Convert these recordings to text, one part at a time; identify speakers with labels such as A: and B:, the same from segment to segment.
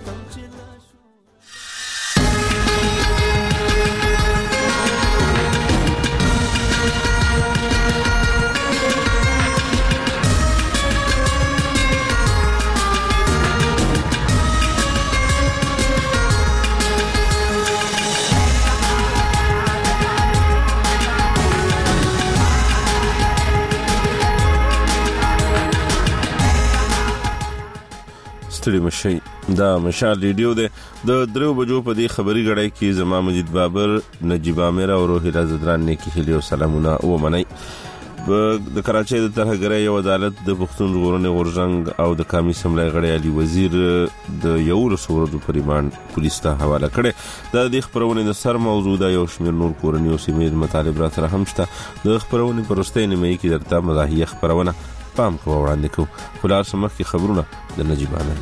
A: ستړي مشي دا مشال ریډیو د 3 بجو په دې خبري غړای کې زما مجید بابر نجیب عامر او روحي رازدران نه کې هلي سلامونه و منی د کراچۍ د ترهګرۍ یو عدالت د پښتون ژغورنې غورځنګ او د قومي سملای غړي علي وزیر د یو رسورو په ریماند پولیس ته حواله کړي د خبرونه د سر موضوع د یو شمیر نور کورنیو سیمې مطالب را سره هم شته د خبرونه پرسته نیمه کې درته مزاحیه خبرونه پام کو وړاندې کو خلار سمخ کی خبرونه د نجیب عامر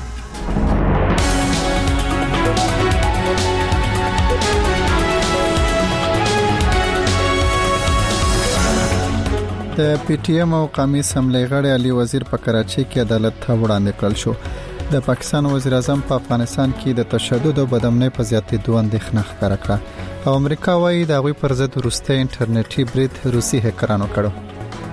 B: د پی ټی ایم او قومي سملای غړي علي وزیر په کراچۍ کې عدالت ته وړاندې کړل شو د پاکستان وزیر اعظم په افغانستان کې د تشدد او بدامنۍ په زیاتېدو اندېښنه ښکاره کړه او امریکا وايي د هغوی پر ضد وروستی انټرنیټي برید روسي هکرانو کړو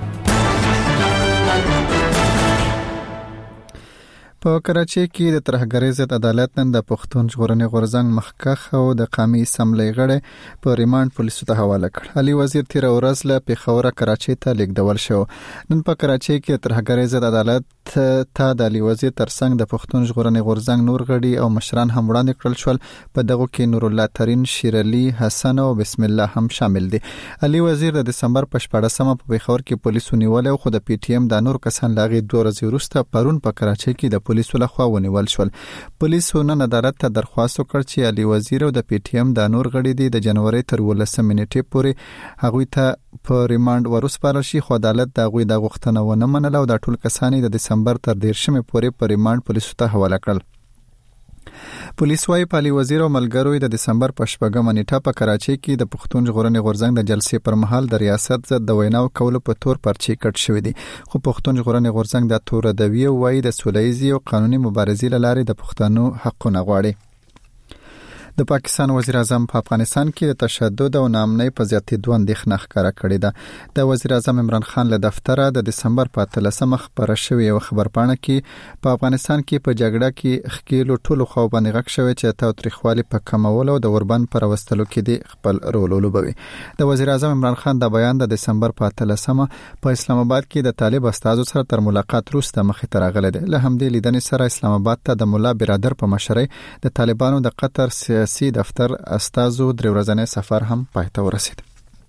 B: په کراچۍ کې د ترهګرۍ ضد عدالت نن د پښتون ژغورنې غورځنګ مخکخ او د قومي سملای غړي په ریماند پولیسو ته حواله کړ علي وزیر تیر ورځ له پیښور کراچۍ ته لیږدول شو نن په کراچۍ کې ترهګرۍ ضد عدالت ته د علي وزیر ترڅنګ د پښتون ژغورنې غورځنګ نور غړي او مشران هم وړاندې کړل شول په دغه کې نور الله ترين شیر علي حسن او بسم الله هم شامل دي علي وزیر د دسمبر په 14مه په پیښور کې پولیسو نیول او خو د پی ټی ایم د نور کسان لاغي 2 ورځې وروسته پرون په کراچۍ کې د پولیسو لخوا ونیول شول پولیسو نن عدالت ته درخواست وکړ چې علي وزیر او د پی ټی ایم د نور غړي دي د جنوري تر 18 نیټې پورې هغوی ته په ریماند ورسپارل شي خو عدالت د هغوی د غوښتنه ونه منله او د ټول کسان د دسمبر تر 13 پورې په ریماند پولیسو ته حواله کړل پولیس وايي علي وزیر او ملګرو د دسمبر په 14مه نیټه په کراچۍ کې د پښتون ژغورنې غورځنګ د جلسې پر مهال د ریاست ضد د ویناو کولو په تور پرچې کټ شوې دي خو پښتون ژغورنې غورځنګ د تور دوی وايي د سولهیزي او قانوني مبارزې لارې د پښتنو حقونه غواړي د پاکستان وزیر اعظم په افغانستان کې د تشدد او ناامنۍ په زیاتېدو اندېښنه ښکاره کړې ده د وزیر اعظم عمران خان له دفتره د دسمبر په 13مه خبره شوې یو خبرپاڼه کې په افغانستان کې په جګړه کې خکېلو ټولو خو باندې غږ شوی چې تاوتریخوالي په کمولو او د اوربند پر وستلو کې د خپل رول ولوبوي د وزیر اعظم عمران خان د بیان د دسمبر په 13مه په اسلام آباد کې د طالب استادو سره تر ملاقات وروسته مخې ته راغلی دی له همدې لیدنې سره اسلام آباد ته د مولا برادر په مشرۍ د طالبانو د قطر سیاسي دفتر استازو 3 ورځنی سفر هم پاتې ورسید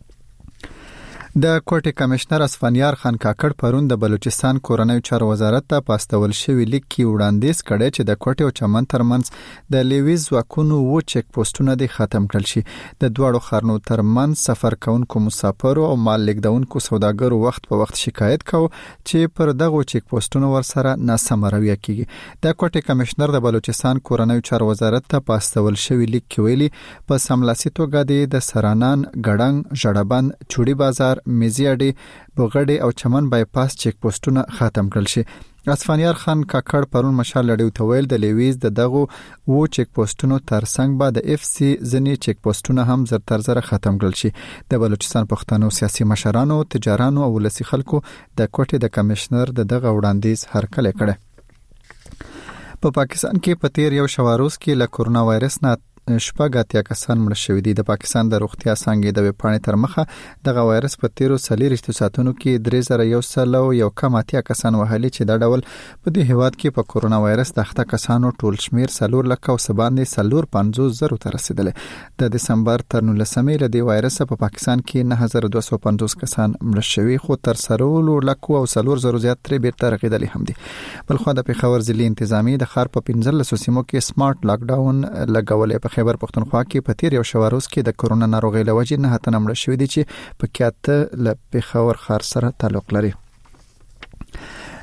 B: د کوټې کمشنر اسفندیار خان کاکړ پرون د بلوچستان کورنیو چارو وزارت ته پاستول شوی لیک کې وړاندیز کړی چې د کوټې او چمن ترمنځ د لیویز واکونو و چک پوسټونه د ختم کړل شي د دوړو خرنو ترمنځ سفر کوونکو مسافرو او مال لیږدونکو سوداګرو وخت په وخت شکایت کاوه چې پر دغه چک پوسټونو ورسره ناسمه رویه کیږي د کوټې کمشنر د بلوچستان کورنیو چارو وزارت ته پاستول شوی لیک کې ویلي په سملاسي توګه د سرانان ګړنګ ژړبند چوړي بازار میزیاډي بوغړی او چمن بایپاس چک پوسټونه ختم کړل شي اسفندیار خان کاکړ پرون مشال لړیو ته ویل د لیویز دغه و چک پوسټونو ترڅنګ به د اف سی ځنی چک پوسټونه هم زر تر زر ختم کړل شي د بلوچستان پښتنو سیاسي مشرانو تجارانو او ولسی خلکو د کوټې د کمشنر دغه وړاندیز هرکله کړي په پاکستان کې په تیر یو شواروز کې له کورونا وایرس نه شپږ کسان مړ شوي دي د پاکستان د روغتیا څانګې د ویبپاڼې تر مخه دغه وایرس په تیرو 40 ساعتونو کې 3101 کم اتیا کسان وهلي چې دا ډول په دې هیواد کې په کورونا وایرس د اخته کسانو ټول شمیر 4,50,000 ته رسیدلې د دسمبر تر 19مې له دې وایرس په پاکستان کې 9250 کسان مړ شوي خو تر 1,00,000 زیات ترې بیرته رغیدلې هم دي بلخو د پیښور ضلعي انتظامی د ښار په 15 سیمو کې سمارټ لاک ډاون لګولې په خیبر پښتونخوا کې په تیر یو شواروز کې د کورونا ناروغۍ له وجې 9 تنه مړه شوي دي چې په کې له پیښور ښار سره تعلق لري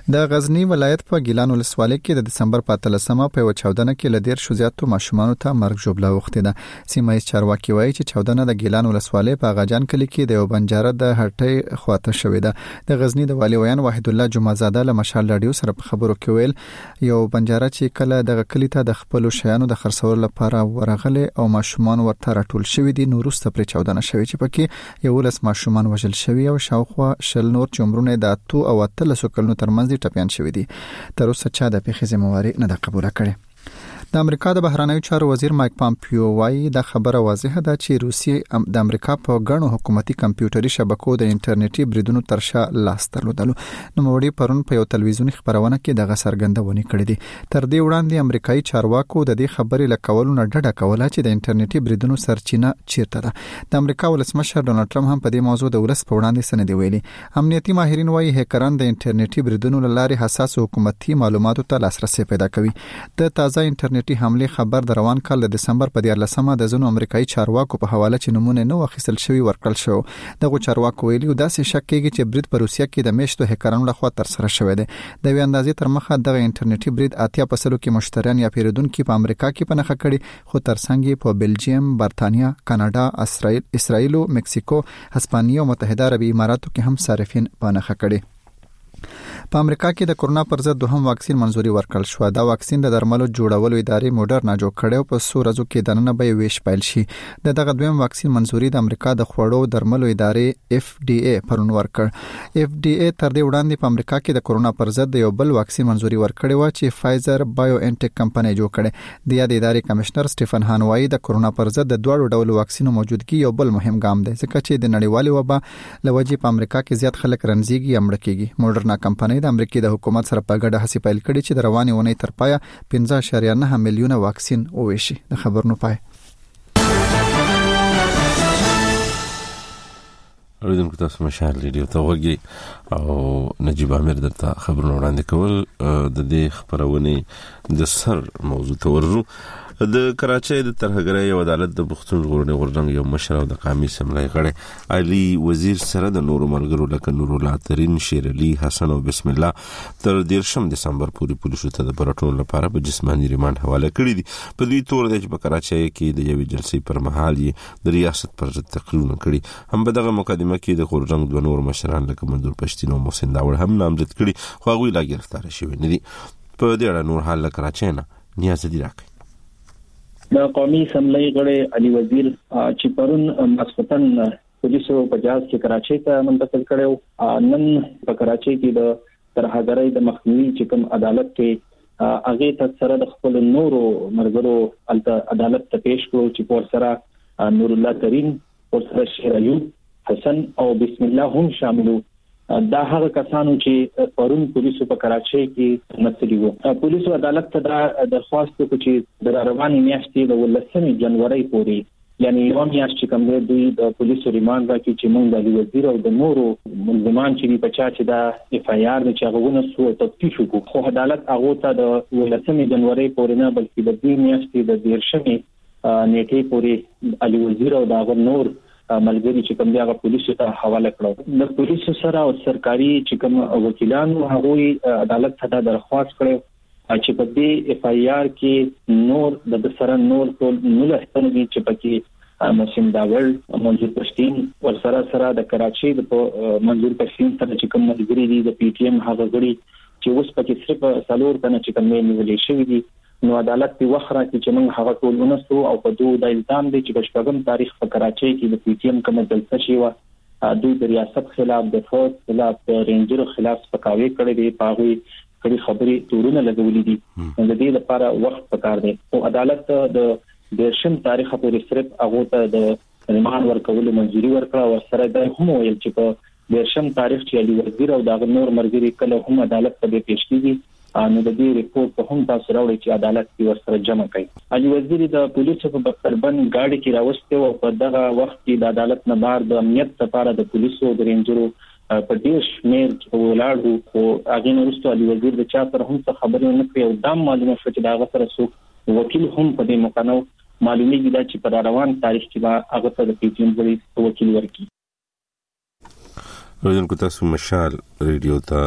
B: د غزنی ولایت په ګیلان ولسوالۍ کې د دسمبر 15مه په یو چاودنه کې لدیر شوزیاتو ماشومان ته مرګ جوړه وخته ده. سیمه چارواکي وایي چې چاودنه د ګیلان ولسوالۍ په غاجان کلی کې د یو بنجاره د هټۍ خواته شوې ده. د غزنی د والی ویان وحید الله جمعزاده له مشال رادیو سره په خبرو کې ویل یو بنجاره چې کله د کلی ته د خپل شیانو د خرڅولو لپاره ورغله او ماشومان ورته راټول شوې دي، نو وروسته پر چاودنه شوې چې پکې یو لس ماشومان وژل شوی او شاوخوا شل نور چې عمرونه د 2 او 13 کلونو ترمنځ ټپيان شوی دي. تر اوسه چا د پیښې ذمہواری نه ده قبول کړې. د امریکا د بهرنیو چارو وزیر مایک پامپیو وايي د خبره واضحه ده چې روسیه د امریکا په غنو حکومتي کمپیوټري شبکو د انټرنیټي بریدونو ترشا لاس درلودلو. نو وړي پرون په یو تلویزیونی خبرونه کې دغه سرګندونه کړې دي. تر دې وړاندې امریکایي چارواکو د دې خبرې لکولو نه ډډه کوله چې د انټرنیټي بریدونو سرچینه چیرته ده. د امریکا ولسمشر ډونالد ټرمپ هم په دې موضوع د ولس په وړاندې سند ویلي. امنیتي ماهرین وايي هکران د انټرنیټي بریدونو لارې حساس حکومتي معلوماتو ته لاسرسي پیدا کوي. د تازه انټرنیټي حمله خبر د روان کال د دسمبر په 14مه د زونو امریکایي چارواکو په حواله چې نمونه نو اخیستل شوی ورکړل شو. دغه چارواکو ویلي دا څه شک کوي چې برید په روسیه کې د میشتو هکرانو لخوا تر سره شوی دی. د وی اندازې تر مخه دغه انټرنیټي برید 80% کې مشتریان یا پیرودونکو په امریکا کې پنهخه کړي، خو ترڅنګ په بلجیم، برتانیا، کاناډا، اسرائیل، مکسیکو، هسپانیا او متحده عربی اماراتو کې هم صارفین پنهخه کړي. په امریکا کې د کورونا پر ضد دوهم واکسین منزوري ورکړل شو. دا واکسین د درملو جوړولو ادارې موډرنا جوړ کړو په څو ورځو کې دننه به ویش پیل شي. دغه دویم واکسین منزوري د امریکا د خوړو درملو ادارې FDA پرون ورکړ. FDA تر دې وړاندې په امریکا کې د کورونا پر ضد یو بل واکسین منزوري ورکړی و چې فایزر بایو انټیک کمپنۍ جوړ کړي. د یاد ادارې کمشنر سټیفن هان وايي د کورونا پر ضد د دوه ډولو واکسینو موجودګي یو بل مهم ګام دی ځکه چې د نړیوالې وبا لوجې په امریکا کې زیات خلک رنځيږي امړ کېږي. موډرنا کمپنۍ د امریکا د حکومت سره په ګډه هڅې پیل کړې چې د روانې اونۍ تر پایه 15.9 میلیونه واکسین وویشي. د خبرونو پای.
A: اوریدونکو تاسو مشال ریډیو ته وګورئ او نجیب امیر درته خبرونه وړاندې کول. د دې خبرونه د سر موضوع ته ورغلو. د کراچۍ د ترهګرۍ او عدالت د پښتون ژغورنې غورځنګ یو مشر او د قومي سملای غړی علي وزیر سره د نورو ملګرو لکه نور الله ترين، شیر علي، حسن او بسم الله تر 13 دسمبر پورې پولیسو ته د پرټون لپاره په جسماني ریماند حواله کړی دي. په دې تور د په کراچۍ کې د یوې جلسې پر مهال د ریاست پر ضد تقریرونه کړي. هم په دغه مقدمه کې د غورځنګ د نور مشران لکه منظور پښتين او محسن داوړ هم نامزد کړي، خو هغه لا گرفتار شوی نه دي. په دې اړه نور حال کراچۍ نه نیاز دي راکړي.
C: د قومي سملای غړي علي وزیر چې پرون مسفتن پولیسو په جاز کې کراچۍ ته منتقل کړو. نن په کراچۍ کې د ترهګرۍ د مخنیوي چې کوم عدالت کې هغه ته سره د خپل نورو مرګرو عدالت ته پیښ کړو چې پر سره نور الله ترين، پر سره شیر علي، حسن او بسم الله هم شاملو. دا هغه کسانو چې پرون پولیسو په کراچۍ کې مسلې وو. پولیسو عدالت ته دا درخواست وکړي چې د روانې میاشتې د 18 جنوري پورې یعنی یو میاشت چې کوم دی دوی د پولیسو ریماند راکړي چې موږ د وزیر او د نورو ملزمان چې په چا چې دا اف آی آر چې هغه ونسو تفتیش وکړو. خو عدالت هغه ته د 18 جنوري پورې نه بلکې د دې میاشتې د 13 نیټې پورې علي وزیر او دا نور ملګری چې کوم دی هغه پولیسو ته حواله کړو. د پولیسو سره او سرکاري چې کوم وکیلانو هغه عدالت ته درخواست کړو چې په دې اف آی آر کې نور د سره نور ټول نو لهتنوي چې پکې محسن داوړ، منظور پښتين ور سره د کراچۍ د منظور پښتين سره چې کوم ملګری دي د پی ټی ایم هغه غړي چې اوس پکې صرف سالور کنه چې کوم نیولې شوی دي. نو عدالت په وخره کې چې موږ هغه ټول ونسو او په دوه د الزام دي چې په شپږم تاریخ په کراچۍ کې د پی ټی ایم کومه جلسه شي و دوی د ریاست خلاف، د فوج خلاف، د رینجر خلاف پکاوي کړي دي، پاغوي کړي خبري تورونه لګولې دي. د دې لپاره وخت پکار دی او عدالت د 13 تاریخ پورې صرف هغه ته د ریماند ورکول منځوري ورکړه او سره د هم ویل چې په 13 تاریخ چې علي وزیر او د نور مرګري کله هم عدالت ته پیښ کیږي. نو د دې ریپورت په هم تاسو راوړي چې عدالت کې ورسره جمع کړي. علي وزیر د پولیسو په بختربند گاډي کې راوسته او په دغه وخت کې د عدالت نه بار د امنیت لپاره د پولیسو د رینجرو په ډیر شمیر کې ولاړو. خو هغه نورستو علي وزیر د چا سره هم څه خبرې نه کړې او دا معلومه شوه چې دا سره څوک وکیل هم په دې مقنو معلومیږي دا چې په روان تاریخ کې به هغه ته د پی ټی ایم وکیل ورکړي.
A: ورته تاسو مشال ریډیو ته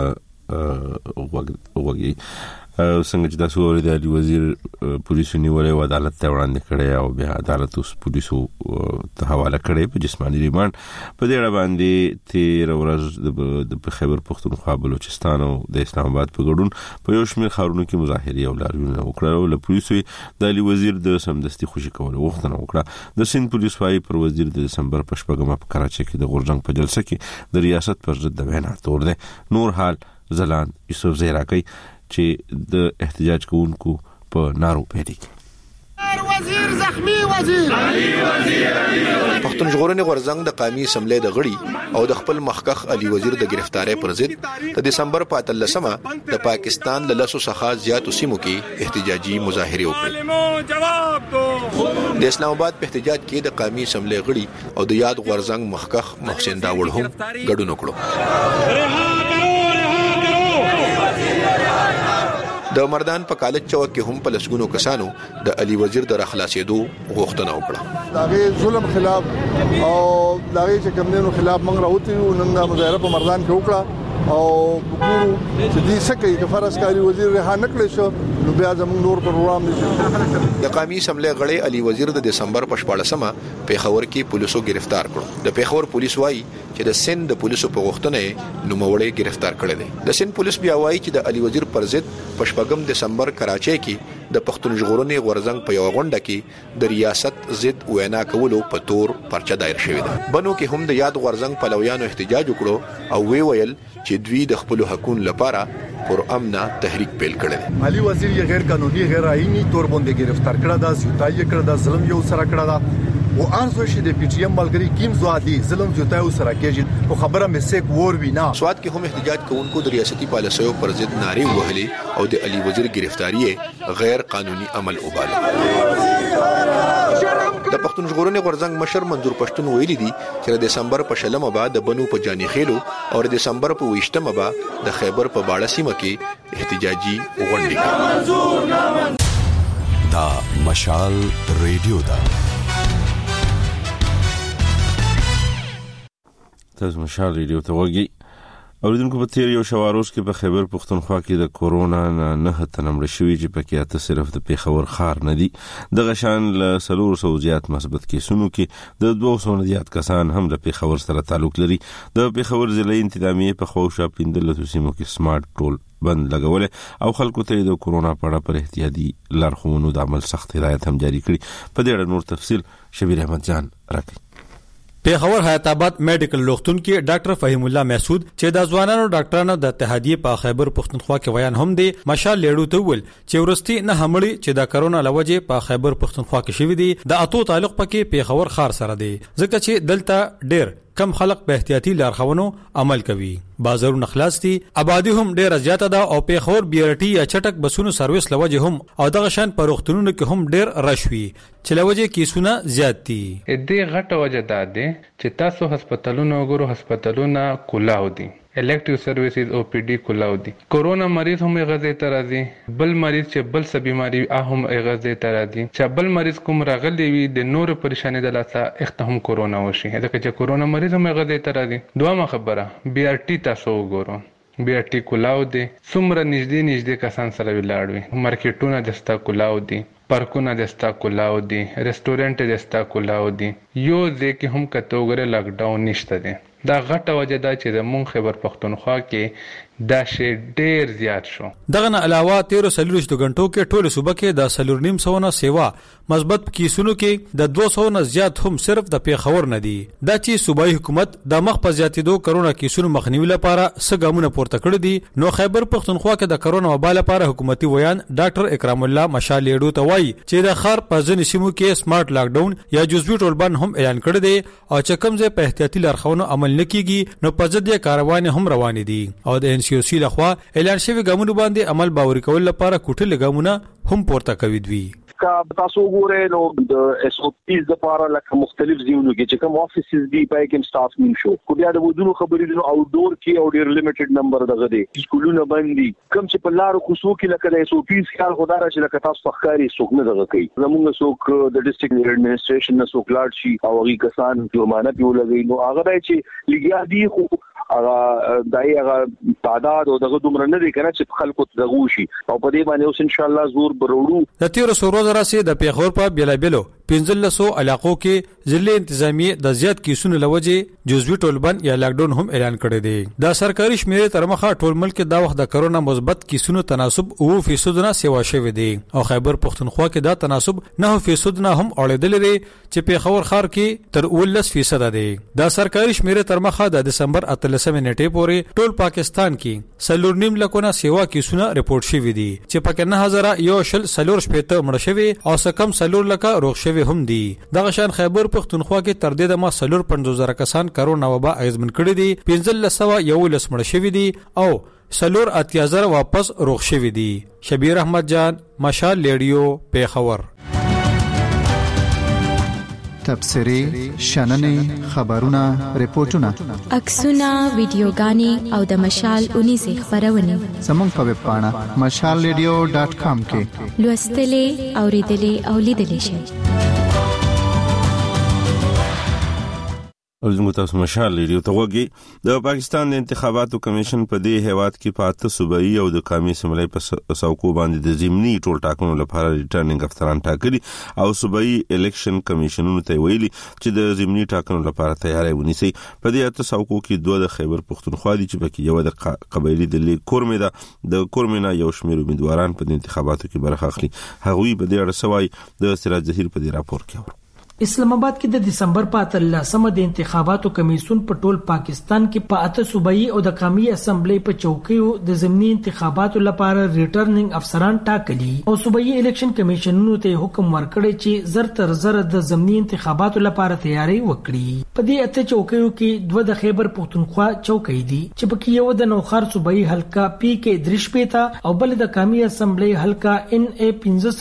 A: وګي څنګه چې تاسو ورته د علي وزیر پولیسو نیولې و عدالت ته وړاندې کړي او بیا عدالت اوس پولیسو ته حواله کړي په جسماني ریماند په دې اړه باندې تیر ورځ د خیبر پختونخوا بلوچستان او د اسلام آباد په ګډون په یو شمېر ښارونو کې مظاهرې او لاریونونه وکړل او له پولیسو د علي وزیر د سمدستي خوشي کولو غوښتنه وکړه د سند پولیس وايي پر وزیر د دسمبر په شپږمه په کراچۍ کې د غورجنګ په جلسه کې د ریاست پر ضد د وینا تور دی. نور حال زلان یوسف زیراکی چې د احتجاج کوونکو په نارو پیډي
D: وزیر زخمی وزیر علي وزیر
E: پښتون ژغورنې غورځنګ د قومي اسمبلی د غړي او د خپل مخکخ علي وزیر د گرفتاری پر ضد د دسمبر په 13مه د پاکستان له لاسو څخه زیاتو سیمو کې احتجاجي مظاهره وکړه. د اسلام آباد په احتجاج کې د قومي اسمبلی غړي او د یاد غورځنګ مخکخ محسن داوړ هم ګډون وکړو. د مردان په کالج چوک کې هم په لسګونو کسانو د علي وزیر د راخلاصېدو غوښتنه وکړه.
F: داغه ظلم خلاف او داغه چې کمنو خلاف موږ راوتی نن د مظاهره په مردان کې وکړه او وګورو چې دې سکه د فرض کاری وزیر رها نکړي شو نو بیا زموږ نور پروګرام نشي.
E: د قومي اسمبلی غړي علي وزیر د دسمبر په 14مه پیښور کې پولیسو گرفتار کړو. د پیښور پولیس وايي چې د سند د پولیسو په غوښتنه نوموړی گرفتار کړی دی. د سند پولیس بیا وايي چې د علي وزیر پر ضد په 14 دسمبر کراچۍ کې د پښتون ژغورنې غورځنګ په یو غونډه کې د ریاست ضد وینا کولو په تور پرچه دایر شوې ده. بنو کې هم د یاد غورځنګ پلویانو احتجاج وکړو او ویل چې دوی د خپل حقوقو لپاره پر امنه تحریک پیل کړل.
F: علي وزیر یې غیر قانوني غیر آئینی تور باندې گرفتار کړه دا زیاتای کړه دا ظلم یو سره کړه دا او ارزو شي د پی ټی ایم ملګری کیم زوادي ظلم زیاتای سره کېږي او خبره مې سیک ور وینا.
E: سواد کې هم احتجاج کوونکو د ریاستي پالیسیو پر ضد نارې وهلې او د علي وزیر گرفتاری غیر قانوني عمل وباله. د پښتون ژغورنې غورځنګ مشر منظور پښتون ویلي دي چې د دسمبر په 16مه بعد د بنو په جاني خېلو او د دسمبر په 20مه بعد د خیبر په باړه سیمه کې احتجاجي غونډې کوي.
G: دا مشال ریډیو دا
A: تاسو مشال ریډیو ته وګورئ. اوریدونکو په تیر یو شواروز کې په خیبر پختونخوا کې د کورونا نه تنمړ شوی چې پکې اته صرف د پیښور خار نه دي د غشان له 300 زیات مثبت کیسونو کې د 200 زیات کسان هم د پیښور سره تعلق لري. د پیښور ضلعي انتظامیه په خوشا پیندل سیمو کې سمارټ ټول بند لګول او خلکو ته د کورونا په اړه پر احتیاطي لارښوونو د عمل سخت هدایت هم جاری کړي. په دې اړه نور تفصیل شبیر احمد جان راکړي.
H: پیښور حیات آباد میډیکل روغتون کې ډاکټر فهیم الله محسود چې د ځوانانو ډاکټرانو د اتحادیې په خیبر پختونخوا کې بیان هم دی مشال لیړو ته ول چې ورستي نه همړي چې د کرونا لوجه په خیبر پختونخوا کې شوې دي د اتو تعلق پکې پیښور خار سره دی ځکه چې دلته ډېر کم خلق په احتیاطي لارښوونو عمل کوي. بازارونه خلاص دي آبادی هم ډېر زیاته ده او پیښور بیرټي یا چټک بسونو سرویس لوجه هم او دغه شان په روغتونونو کې هم ډېر رشوي چې لوجه کیسونه زیات دي.
I: دې غټه وجه ده چې تاسو هسپتالونو وګورو هسپتالونه کلاو دي الیکټیو سرویسز او پی ډی کلاو دي. کورونا مریض هم غزې ته راځي بل مریض چې بل څه بیماری هم غزې ته راځي چې بل مریض کوم راغلی وي د نور پریشانی د لاسه اخته هم کورونا وشي ځکه چې کورونا مریض هم غزې ته راځي. دوامه خبره بی آر ټي تاسو وګورو بی آر ټي کلاو دي څومره نږدې کسان سره ولاړ وي مارکیټونه دستا کلاو دي پارکونه دستا کلاو دي ریسټورانټ دستا کلاو دي یو ځکه هم کته وګره لاک ډاون نشته دي. دا غټه وجه ده چې د مون خیبر پختونخوا کې دا شی ډیر زیات شو.
H: دغه نه علاوه 13 غنټو کې ټول صوبه کې د 3.5 سیوا مثبت کیسونو کې د 200 نه زیات هم صرف د پیښور نه دي. دا چې صوبایي حکومت د مخ په زیاتېدو کرونا کیسونو مخنیوي لپاره سګامونه پورته کړی دي نو خیبر پختونخوا کې د کرونا وبا لپاره حکومتي ویان ډاکټر اکرام الله مشال لیډو ته وایي چې د خار په ځینې سیمو کې سمارټ لاک ډاون یا جزوي ټولبند هم اعلان کړی دی او چې کوم ځای په احتیاطي لارښوونو عمل نکېږي نو په ضد یې کاروان هم روان دي او د ان سی او سی لخوا اعلان شوی ګامونو باندې عمل باوري کول لپاره کوټه لګامونه هم پورته کوي دوی.
J: کا تاسو ګورئ نو د اس او پیز د لپاره لکه مختلف ځایونو کې چې کوم افیسز دی پای کې سټاف نیم شو خو بیا د ودونو خبرې د اؤټ ډور کې او ډیر لیمیټډ نمبر دغه دی سکولونه باندې کوم چې په لارو کوڅو کې لکه د اس او پیز خیال خدای راشي لکه تاسو فخاري څوک نه دغه کوي زموږ څوک د ډیسټریکټ ایڈمنسټریشن نه څوک لاړ شي او هغه کسان جرمانه پیولږي نو هغه چې لګیا دي خو هغه دایغه تعداد او دغه دومره نه دي کنه چې خلکو ته دغه شي او په دې باندې اوس ان شاء الله زور بروړو
H: د تیر سورو دراسه د پیښور په بیلابلو 1500 علاقو کې ضلع انتظامی د زیات کیسونو لوجه جزوی ټولبند یا لاک ډاون هم اعلان کړی دی د سرکاري شمیرې تر مخه ټول ملک د وخت د کرونا مثبت کیسونو تناسب 9% نه سیوا شوی دی او خیبر پختونخوا کې دا تناسب 9% نه هم اړیدل دی چې پیښور ښار کې تر 19% دی د سرکاري شمیرې تر مخه د دسمبر 13 نیټې پورې ټول پاکستان کې سلور نیم لکونه سیوا کیسونه ریپورت شوی دي چې پکې 9000 شپېته مړ شوی او سکم سلور لکه روغ شوی هم دي دغه شان خیبر پختونخوا کې تر دې د ما سلور 50000 کسان کرونا وبا اغیزمن کړی دي 1511 مړ شوی دي او سلور 8000 واپس روغ شوی دي شبیر احمد جان مشال ریډیو پیښور
B: تبصری شننې خبرونه ریپورتونه
K: عکسونه ویډیوګانې او د مشال 19 خبرونه
B: زموږ په ویب پاڼه mashalradio.com کې
K: لوستلې اوریدلې او لیدلې شئ
A: زموږ تاسو مشال ریډیو ته وګورئ د پاکستان د انتخاباتو کمیشن په دې هیواد کې پاته صوبایي او د قومي اسمبلی په څوکو باندې د ضمني ټول ټاکنو لپاره ریټرنینګ افسران ټاکلي او صوبایي الیکشن کمیشنونو ته ویلي چې د ضمني ټاکنو لپاره تیاری ونیسي په دې اته څوکو کې دوه د خیبر پختونخوا دي چې پکې یو د قبایلی د کورمه ده د کورمه یو شمېر امیدواران په انتخاباتو کې برخه اخلي هغوی په دې اړه سوای د سراج ظهیر په دې راپور کې
L: اسلام آباد کې د دسمبر په 13مه د انتخاباتو کمیسیون په ټول پاکستان کې په اته صوبایي او د قومي اسمبلی په چوکیو د ضمني انتخاباتو لپاره ریټرنینګ افسران ټاکلي او صوبایي الیکشن کمیشنونو ته حکم ورکړی چې زر تر زر د ضمني انتخاباتو لپاره تیاری وکړي په دې اته چوکیو کې دوه د خیبر پختونخوا چوکۍ دي چې پکې یو د نوخار صوبایي حلقه پی کې درشپیتا او بل د قومي اسمبلی حلقه ان ای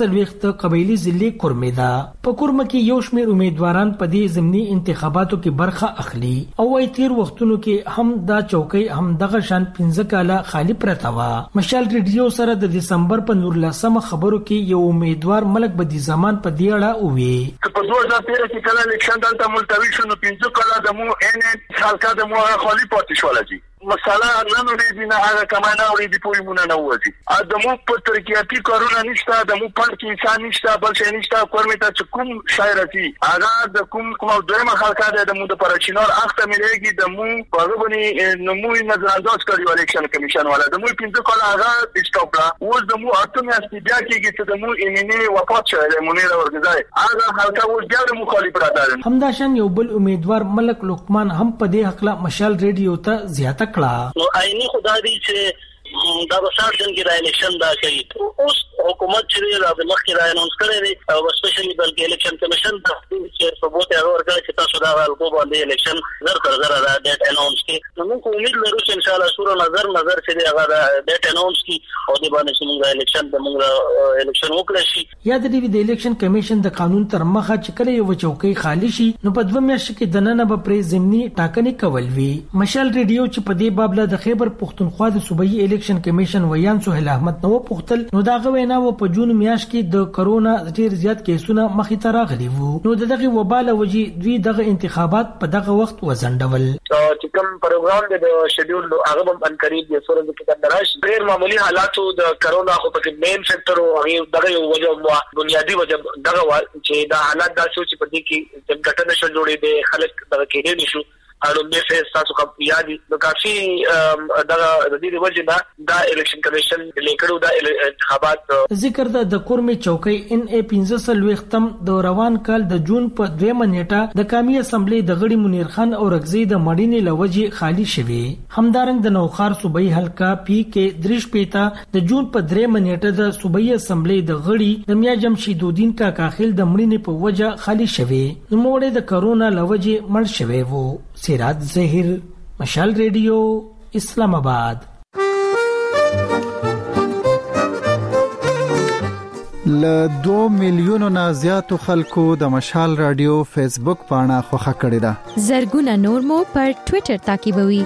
L: 15 قبایلی ضلع کورمه ده په کورمه کې یو شمېر امیدواران په دې ضمني انتخاباتو کې برخه اخلي او وايي تیر وختونو کې هم دا چوکۍ هم دغه شان 15 کاله خالی پرته و مشال ریډیو سره د دسمبر په 19 خبرو کې یو امیدوار ملک بدی زمان په دې اړه وی
J: په 2013 کې کله الیکشن دلته ملتوی شو نو 15 کاله د مو ان حلقه د مو خالی پاتې شو لږی مساله نن ورځې نه هغه کمانه ورې په مونږ نه وځي د مو په ترکیاتي کارونه نشته د مو پړ کې انسان نشته بل څه نشته کورمه ته کوم شاعرتي هغه د کوم دویمه حلقه د مو د پرچینار اخته مليږي د مو په غوښنی نمو نظر انداز کوي الیکشن کمیشن والا د مو 15 کاله هغه سټاپلا و د مو اتمه استبیا کېږي چې د مو ایمنه وفات شوه د مونږ ورګزای هغه حلقه و بیا مخالف راځي
L: همداشان یو بل امیدوار ملک لقمان هم په دې حق لا مشال ریډیو ته زیاته
M: نو آئینی خدای دی چې دا بسار جن کی رائے الیکشن دا کوي اوس حکومت چې د مخ کی رائے اناونس کړی دی او سپیشلی بلکې الیکشن کمیشن د چې ثبوت هغه ورکړي چې تاسو دا غلطو باندې الیکشن زر تر زر دا ډیټ اناونس کی نو موږ امید لرو چې ان شاء الله سور نظر چې هغه ډیټ اناونس کی او د باندې چې موږ الیکشن د موږ الیکشن وکړو شي
L: یاد دی د الیکشن کمیشن د قانون تر مخه چې کله یو چوکۍ خالی شي نو په 2 میاشتو کې د نن به پرې ضمني ټاکنې کول وی مشال ریډیو چې په دې باب له د خیبر پختونخوا د صوبایي الیکشن کمیشن ویان سهیل احمد نو پختل نو دا غوینا و په جون میاشت کې د کرونا ډیر زیات کیسونه مخې ته راغلي وو نو دغه وباله وجي دوی دغه انتخابات په دغه وخت وزندول
J: چې کوم پروګرام د شیډول هغه هم قریب د سورز کې دراش ډیر معمولی حالاتو د کرونا خو په مین فیکٹر او دغه وجه بنیادی وجه دغه چې دا حالات دا چې په دې کې د ګټنه شو جوړې دي خلک دغه کې نشو اړو به فیس تاسو کوم یادي نو کافي دغه د دې وجه دا الیکشن کمیشن لیکلو دا انتخابات
L: ذکر د کورمه چوکۍ ان ای 15 ختم د روان کال د جون په 2 نیټه د قومي اسمبلی د غړي منیر خان او رغزی د مړینې لوجه خالی شوه همدارنګ د نوخار صوبایي حلقه پی کې درش پیتا د جون په 3 نیټه د صوبایي اسمبلی د غړي د میا جمشید الدین کا کاخل د مړینې په وجه خالی شوه نو موړې د کرونا لوجه مړ شوه وو سراج ظهیر مشال ریډیو اسلام آباد
B: ل 2 میلیونو نه زیاتو خلکو د مشال رادیو فیسبوک پاڼه خوښه کړې ده.
K: زرګونه نور مو پر ټوئیټر تعقیبوي.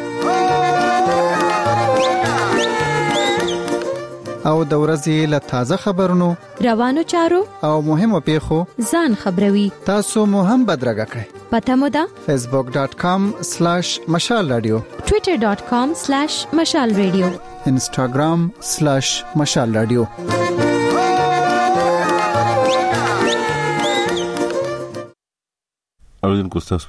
B: او د ورځې له تازه خبرونو،
K: روانو چارو
B: او مهمو پیښو
K: ځان خبروي.
B: تاسو مو هم بدرګه کړئ.
K: پته مو ده
B: facebook.com/مشال رادیو،
K: twitter.com/مشال رادیو،
B: instagram/مشال رادیو.
A: اوریدونکو تاسو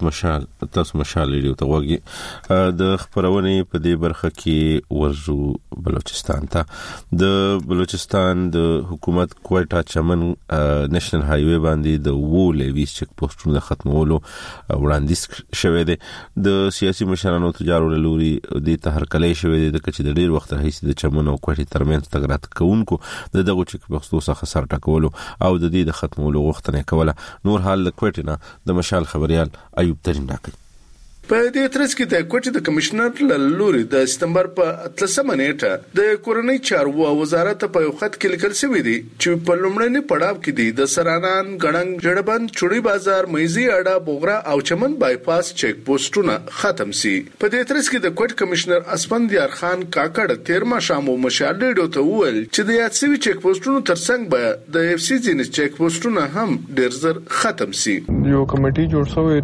A: مشال ریډیو ته وګورئ. د خبرونه په دې برخه کې ورزو بلوچستان ته. د بلوچستان د حکومت کوټا چمن نېشنل هایوي باندې د وولې چک پوسټونو ختمولو وړاندیز شوې ده. د سیاسي مشرانو تجارو لوري د تهرکلې شوې ده چې د ډیر وخت راهیسې د چمن او کوټي ترمنځ تګرات کوونکو دغه چک پوسټو څخه سر ټکولو او د دې د ختمولو غوښتنه کوله. نور حال د کوټي نه د مشال خبريال ایوب ترين راکړي.
N: په دې ترڅ کې د کوټې د کمشنر لوري د سپتمبر په 13 نیټه د کورنۍ چارو وزارت په یو خط کې لیکل شوی دی چې په لومړني پړاو کې د سرانان، غړنګ، جړبند، چوړي بازار، مېزي اډه، بوغرا او چمن بایپاس چک پوسټونه ختم سي. په دې ترڅ کې د کوټ کمشنر اسفندیار خان کاکړ 13 شامو مشال ریډیو ته وویل چې د یادسوي چک پوسټونو ترڅنګ به د اف سی جنس چک پوسټونه هم ډیر زر ختم سي.
O: یو کمیټي جوړ شوی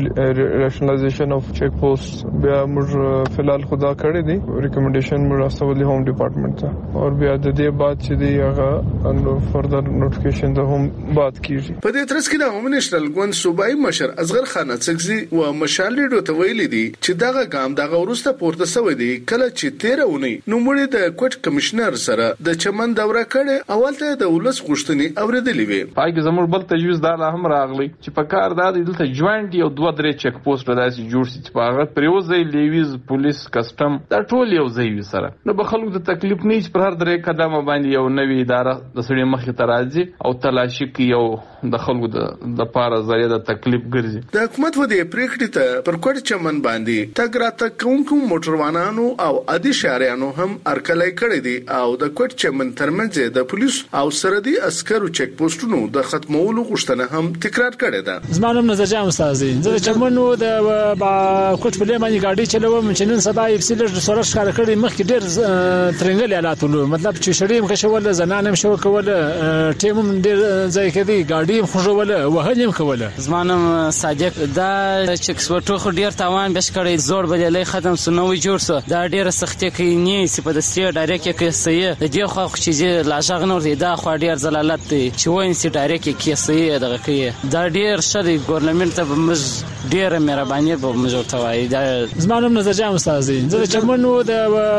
O: ریکنسیلیشن of check posts بیا موږ فلحال خدا کړی دی ریکمنډیشن موږ راستولې هوم ډپارټمنټ ته او بیا د دې بعد چې دی هغه فردر نوټیفیکیشن ته هم بات کیږي.
N: په دې ترڅ کې د هوم نېشنل ګوند صوبایي مشر اصغر خان اڅکزي و مشال ریډیو ته ویلي دي چې دغه ګام دغه ورسته پورته شوی دی کله چې 13 اونۍ نوموړي د کوټ کمشنر سره د چمن دوره کړې اولته د ولس غوښتنې اوریدلې وي.
O: پای زموږ بل تجویز دا هم راغلی چې په کار دا دلته جوائنټ یو 2-3 چک پوسټ راځي جوړ چې په هغه پریوزي لیویز پولیس کسٹم دا ټول یو ځای وسره نو به خلکو د تکلیف نه هیڅ پر هر درې قدمه باندې یو نوې اداره د سړي مخې ته راځي او تلاشي کوي یو د خلکو د پاره ځای د تکلیف ګرځي.
N: د حکومت و دې پریکړې ته پر کوټ چمن باندې تګراته کوونکو موټروانانو او عادي شهريانو هم ارکلای کړی دي او د کوټ چمن ترمنځ د پولیس او سردي عسکرو چک پوسټونو د ختمولو غوښتنه هم تکرار کړې ده.
P: زمانم نظر جام استادي زه چمنو د کوټ په لمنې گاډي چلوم چې نن سبا یې فسیلر سره ښکار کړی مخکې ډېر ترنګل حالاتونه مطلب چې شړیم کښول زنانم شو کوله ټیمم ډېر ځای کې دی گاډي خوژوله وهلم کوله.
Q: زمانم صادق دا چې څوټو خو ډېر تاوان بش کړی زور بلې ختم سنوي جوړ سو دا ډېر سختي کوي نه سی په دستي ډایرکټ کې سي د دې خو چې لا ژغنور دی دا خو ډېر زلالت دی چې وین سی ډایرکټ کې سي دغه کوي دا ډېر شری ګورنمنت ته مز ډېر مهرباني به مزور توای دا
P: زمانم نظر جام استادي زه چمنو د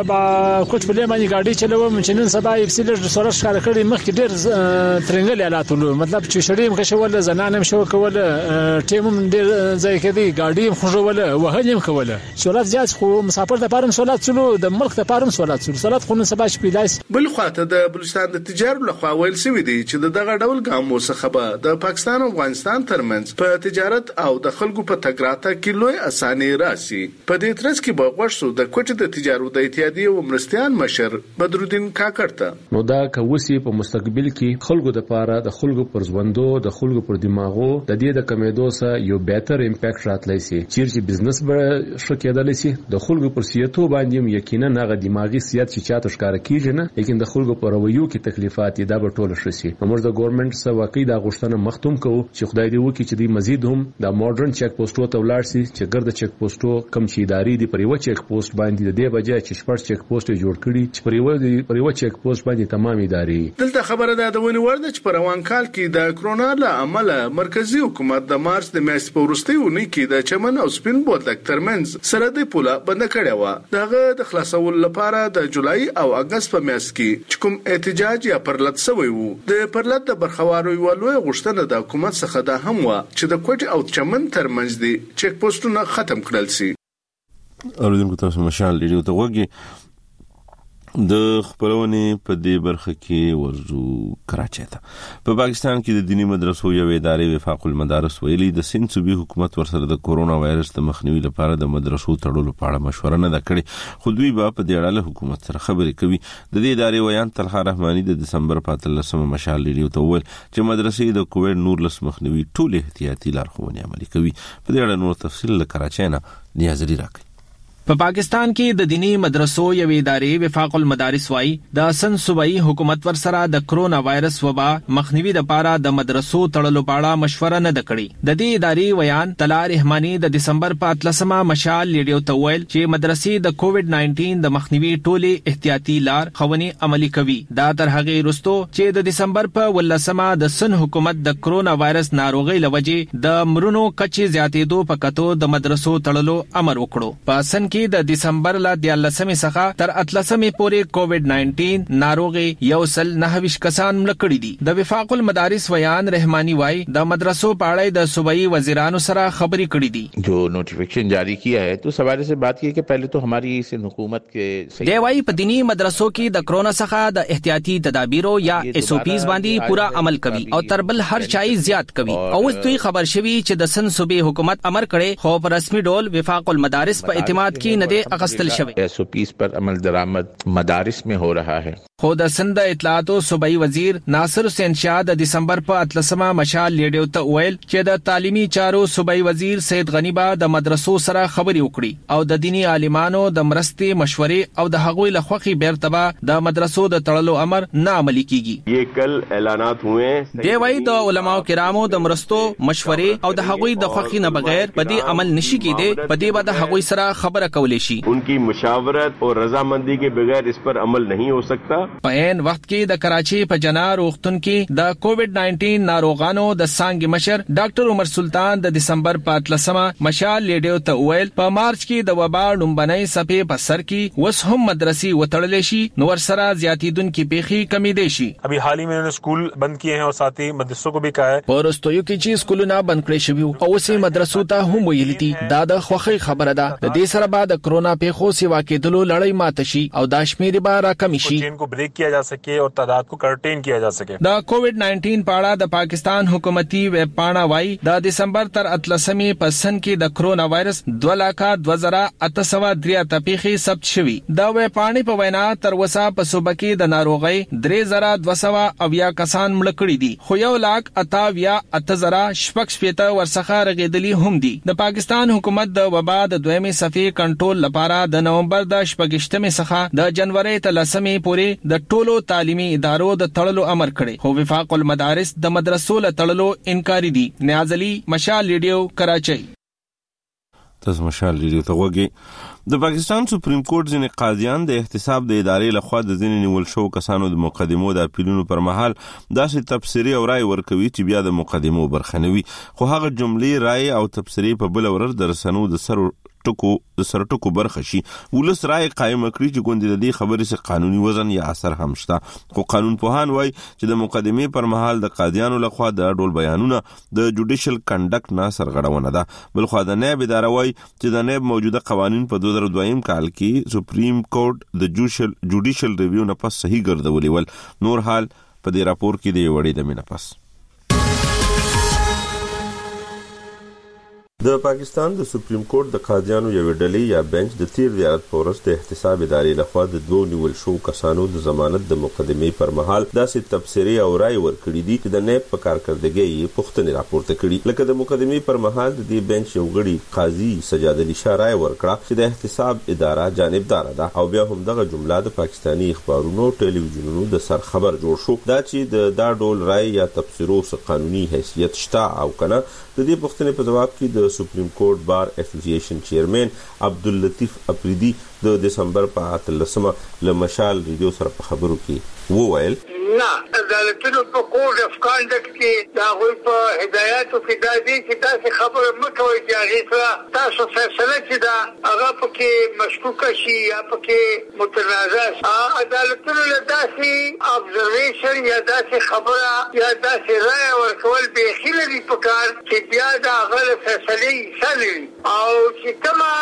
P: کوټ په لمنې گاډي چلوم چې نن سبا یې فسیلر سره ښکار کړی مخکې ډېر ترنګل حالاتونه مطلب چې شړیم کښول زنانم شو کوله ټیمم ډېر ځای کې دی گاډي خوژوله وهلم کوله سولات زیات خو مسافر د پارم سولات سلو د ملک د پارم سولات خو نن سبا شپیلاس.
N: بل خواته د بلوچستان د تجارت لخوا ویل شوی دی چې دغه ډول ګامو څخه به د پاکستان او افغانستان ترمنځ په تجارت او د خلکو په تګراته کې لوی اساني راسي. په دې ترڅ کې به غوښتو د کوټې د تجارت د اتحادیې او مرستيان مشر بدرالدین کاکړ ته
R: نو دا کوسي په مستقبل کې خلکو د پاره د خلکو پر ژوندو د خلکو پر دماغو د دې د کمیدو سره یو بهتر امپیکټ راتلی سي چې بزنس به شو کېدل سي د خلکو پر سیاتو باندې یقینا نه دماغي سیات چې چاته ښکار کیږي نه لیکن د خلکو پر رویو کې تکلیفات دا به ټول شي. موږ د ګورنمنت سره واقعي دا غوښتنه مختوم کوو چې خدای دې وکړي چې د مزید هم د ماډرن چک پوسټو ته ولاړ شي چې ګرد چک پوسټو کم چې ادارې دی پر یو چک پوسټ باندې د دې بجای چې شپږ چک پوسټ جوړ کړي چې پر یو چک پوسټ باندې تمام ادارې.
N: دلته خبره ده د ونی ورده چې پر روان کال کې د کرونا له امله مرکزی حکومت د مارچ د میاشتې په وروستۍ اونۍ کې د چمن او سپین بولدک ترمنځ سرحدي پوله بند کړې و. دغه د خلاصول لپاره د جولای او اگست په میاشت کې کوم احتجاج یا پرلط شوی وو. د پرلط د برخوارو ولوي غوښتنه د حکومت څخه ده هم و چې د کوټ او چمن ترمنځ دي چک پوسټونه ختم کړل شي.
A: اوریدونکو تاسو مشال ریډیو ته وګورئ. د خبرونې په دې برخه کې ورزو کراچۍ ته. په پاکستان کې د دینی مدرسو یو ادارې وفاق المدارس ویلي د سند صوبې حکومت ورسره د کورونا وایرس د مخنیوي لپاره د مدرسو تړلو په اړه مشوره نه کړې، خو دوی به په دې اړه حکومت سره خبرې کوي. د دې ادارې ویان طلحه رحماني د دسمبر په 13 مشال ریډیو ته وویل چې مدرسې د کووډ 19 مخنیوي ټول احتیاطي لارښوونې عملي کوي. په دې اړه نور تفصیل له کراچۍ نه نیازري راکړي.
S: په پاکستان کې د دینی مدرسو یو ادارې وفاق المدارس وايي د سن صوبایي حکومت ورسره د کرونا وایرس وبا مخنیوي لپاره د مدرسو تړلو په اړه مشوره نه کړې. د دې ادارې ویان طلحه رحماني د دسمبر په 13 مشال ریډیو ته ویل چې مدرسې د کووډ 19 د مخنیوي ټولې احتیاطي لارښوونې عملي کوي. دا تر هغه وروسته چې د دسمبر په 18 د سن حکومت د کرونا وایرس ناروغي لوجې د مرونو کچې زیاتېدو په کتو د مدرسو تړلو امر وکړو. په سن کې د دسمبر ل 13 څخه تر 18 پورې کووډ 19 ناروغي 129 کسان مړ کړي دي. د وفاق المدارس ویان رحمانی وايي د مدرسو په اړه د صوبایي وزیرانو سره خبرې کړې دي.
T: جو نوटिफिकेशन जारी किया है तो सवाल से बात की कि पहले तो हमारी इस हुकूमत के
S: دی وايي په دینی مدرسو کې د کرونا څخه د احتیاطي تدابیرو یا SOPs باندې پورا عمل کوي او تربل هر چای زیات کوي. او اوس دوی خبر شوي چې د سن صوبې حکومت امر کړي خو په رسمي ډول وفاق المدارس په اعتماد کې نه دی اغستل شوی.
T: SOPs پر عمل درآمد مدارس में हो रहा है.
S: خو د سند اطلاعات او صوبایي وزیر ناصر حسین شاه د دسمبر په 13 مشال ریډیو ته ویل چې د تعلیمي چارو صوبایي وزیر سید غنی با د مدرسو سره خبرې وکړي او د دینی عالمانو د مرستې مشورې او د هغوی لخوا بیرته د مدرسو د تړلو امر نه عملي کیږي.
U: یہ کل اعلانات ہوئے ہیں.
S: دی وايي د علماء کرامو د مرستو مشورې او د هغوی د خوخي نه بغیر په دې عمل نشي کېده. په دې باندې هغوی سره خبره کولې شي.
U: ان کی مشاورت اور رضامندی کے بغیر اس پر عمل نہیں ہو سکتا.
S: په عین وخت کې د کراچي په جنار روغتون کې د کووډ 19 ناروغانو د څانګې مشر ډاکټر عمر سلطان د دسمبر په 13 مشال ریډیو ته ویل په مارچ کې د وبا لومبنۍ صفې په سر کې وس هم مدرسې وتړلې شي نو ورسره زیاتیدونکو پیخي کمی دي شي.
V: ابھی حال ہی میں انہوں نے اسکول بند کیے ہیں اور ساتھ ہی مدرسوں کو بھی کہا ہے.
S: پرستویو کې چې اسکولونه بند کړی شوی او اوسې مدرسو ته هم ویل دي دا د خوخي خبره ده. د دې سره بعد کرونا پیخو سیوا کېدلو لړۍ ماته شي او دا شمیر به راکم شي.
V: چین کو بریک کیا جا سکے اور تعداد کو کنٹین کیا جا سکے.
S: د کووډ 19 پاړه د پاکستان حکومتي ویب پاڼه وايي د دسمبر تر 13 په سن کې د کرونا وایرس 2,28,803 تپیخي ثبت شوی. د ویب پاڼې په وینا تر وسه په صوبه کې د ناروغي 3,200 کسان مړ کړي دي خو 1,08,800 ورڅخه رغیدلی هم دي. د پاکستان حکومت د وبا د دویمه صفې کنټرول لپاره د نومبر د 28 څخه د جنوري 13 پورې د ټولو تعلیمي ادارو د تړلو امر کړي خو وفاق المدارس د مدرسو له تړلو انکاري دي. نیاز علي، مشال ریډیو، کراچۍ.
A: تاسو مشال ریډیو ته وګورئ. د پاکستان سپریم کورټ ځینې قاضیان د احتساب د ادارې لخوا د ځینې نیول شو کسانو د مقدمو د اپیلونو پر مهال داسې تبصرې او رائے ورکوي چې بیا د مقدمو برخه نه وي، خو هغه جملې رائے او تبصرې په بل ورځ د رسنو د سرټکو برخه شي. ولس رائے قائم کړی چې ګوندې د دې خبرې څخه قانوني وزن یا اثر هم شته، خو قانون پوهان وایي چې د مقدمې پر مهال د قاضیانو لخوا د ډول بیانونه د جوډیشل کنډکټ نه سرغړونه ده. بلخو د نیب اداره وایي چې د نیب موجوده قوانین په 2002 کال کې سپریم کورټ د جوډیشل ریویو نه پس صحیح ګرځولي ول. نور حال په دې راپور کې دی وړي د مینه پس. د پاکستان د سپریم کورټ د قاضیانو یو ډلې یا بنچ د تیر زیارت پورس د احتساب ادارې لخوا د دوه نیول شو کسانو د ضمانت د مقدمې پر مهال داسې تبصرې او رائے ورکړي دي چې د نیب په کارکردګۍ یې پوښتنې راپورته کړي. لکه د مقدمې پر مهال د دې بنچ یو غړي قاضي سجاد علي شاه رائے ورکړه چې د احتساب اداره جانبدار ده او بیا هم دغه جمله د پاکستاني اخبارونو ټلویزیونونو د سر خبر جوړ شو دا چې د دا ډول رائے یا تبصرو څخه قانوني حیثیت شته او کنه. د دې پوښتنې په جواب کې د سپریم کورټ بار اسوسییشن چیرمن عبداللطیف افریدی د دسمبر په 13 له مشال ریډیو سره په خبرو کې وویل
W: نه عدالتونو په کوډ اف کانډکټ کې دا غوي په هدایاتو کې دا دي چې تاسو خبره مکوئ چې هغه تاسو فیصله چې دا هغه پکې مشکوک شي یا پکې متنازع شي. عدالتونو له داسې ابزرویشن یا داسې خبره یا داسې رائے ورکول به خلل په کار چې بیا دا غل فیصله سالي او چې کما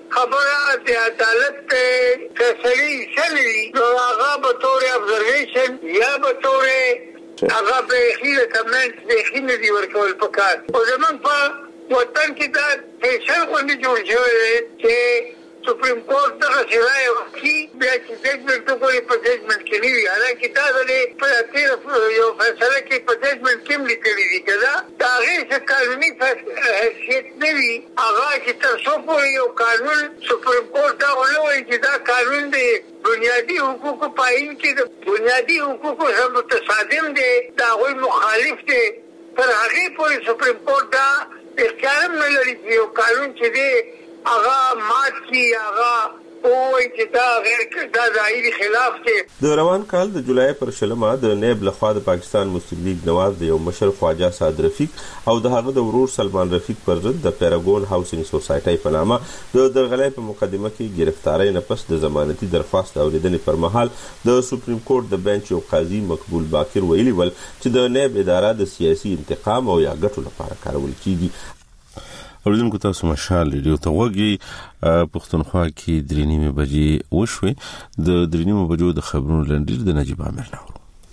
W: خبره د عدالت فیصله شلوي نو هغه به تور ابزرویشن یا به تور هغه به خیره کمنټ به خیره دی ورکول پکار او زمون په وطن کې دا فیصله کوي جوړ شوی چې سپریم کورټ دغه شرای وکي بیا چې ججمنټ کوي په ججمنټ کې نیوي حالانکه دا غلي په تیر یو فیصله کې په ججمنټ کې لیکلي دي کله دا هیڅ قانوني حیثیت نه وي هغه چې تر څو پورې یو قانون سپریم کورټ دا ولوي چې دا قانون دی بنیادی حقوقو پاین کې د بنیادی حقوقو سره متصادم دي دا غوي مخالف دي پر هغه پورې سپریم کورټ دا اختیار نه لري چې یو قانون چې دی هغه مات کی هغه او چې دا غیر دا ظاهري خلاف دی.
A: د روان کال د جولای پر شلمه د نیب لخوا د پاکستان مسلم لیگ نواز د یو مشر خواجه سعد رفیق او د هغه د ورور سلمان رفیق پر ضد د پیراګون هاوسینګ سوسایټي په نامه د درغلۍ په مقدمه کې گرفتاری نه پس د ضمانتي درخواست اوریدنې پر مهال د سپریم کورټ د بنچ یو قاضي مقبول باقر ویلي ول چې د نیب اداره د سیاسي انتقام او یا ګټو لپاره کارول کیږي. اوریدونکو تاسو مشال ریډیو ته وګورئ. پښتونخوا کې 3:30 بجې وشوي. د 3:30 بجو د خبرونو لنډیر د نجیب عامر ناو.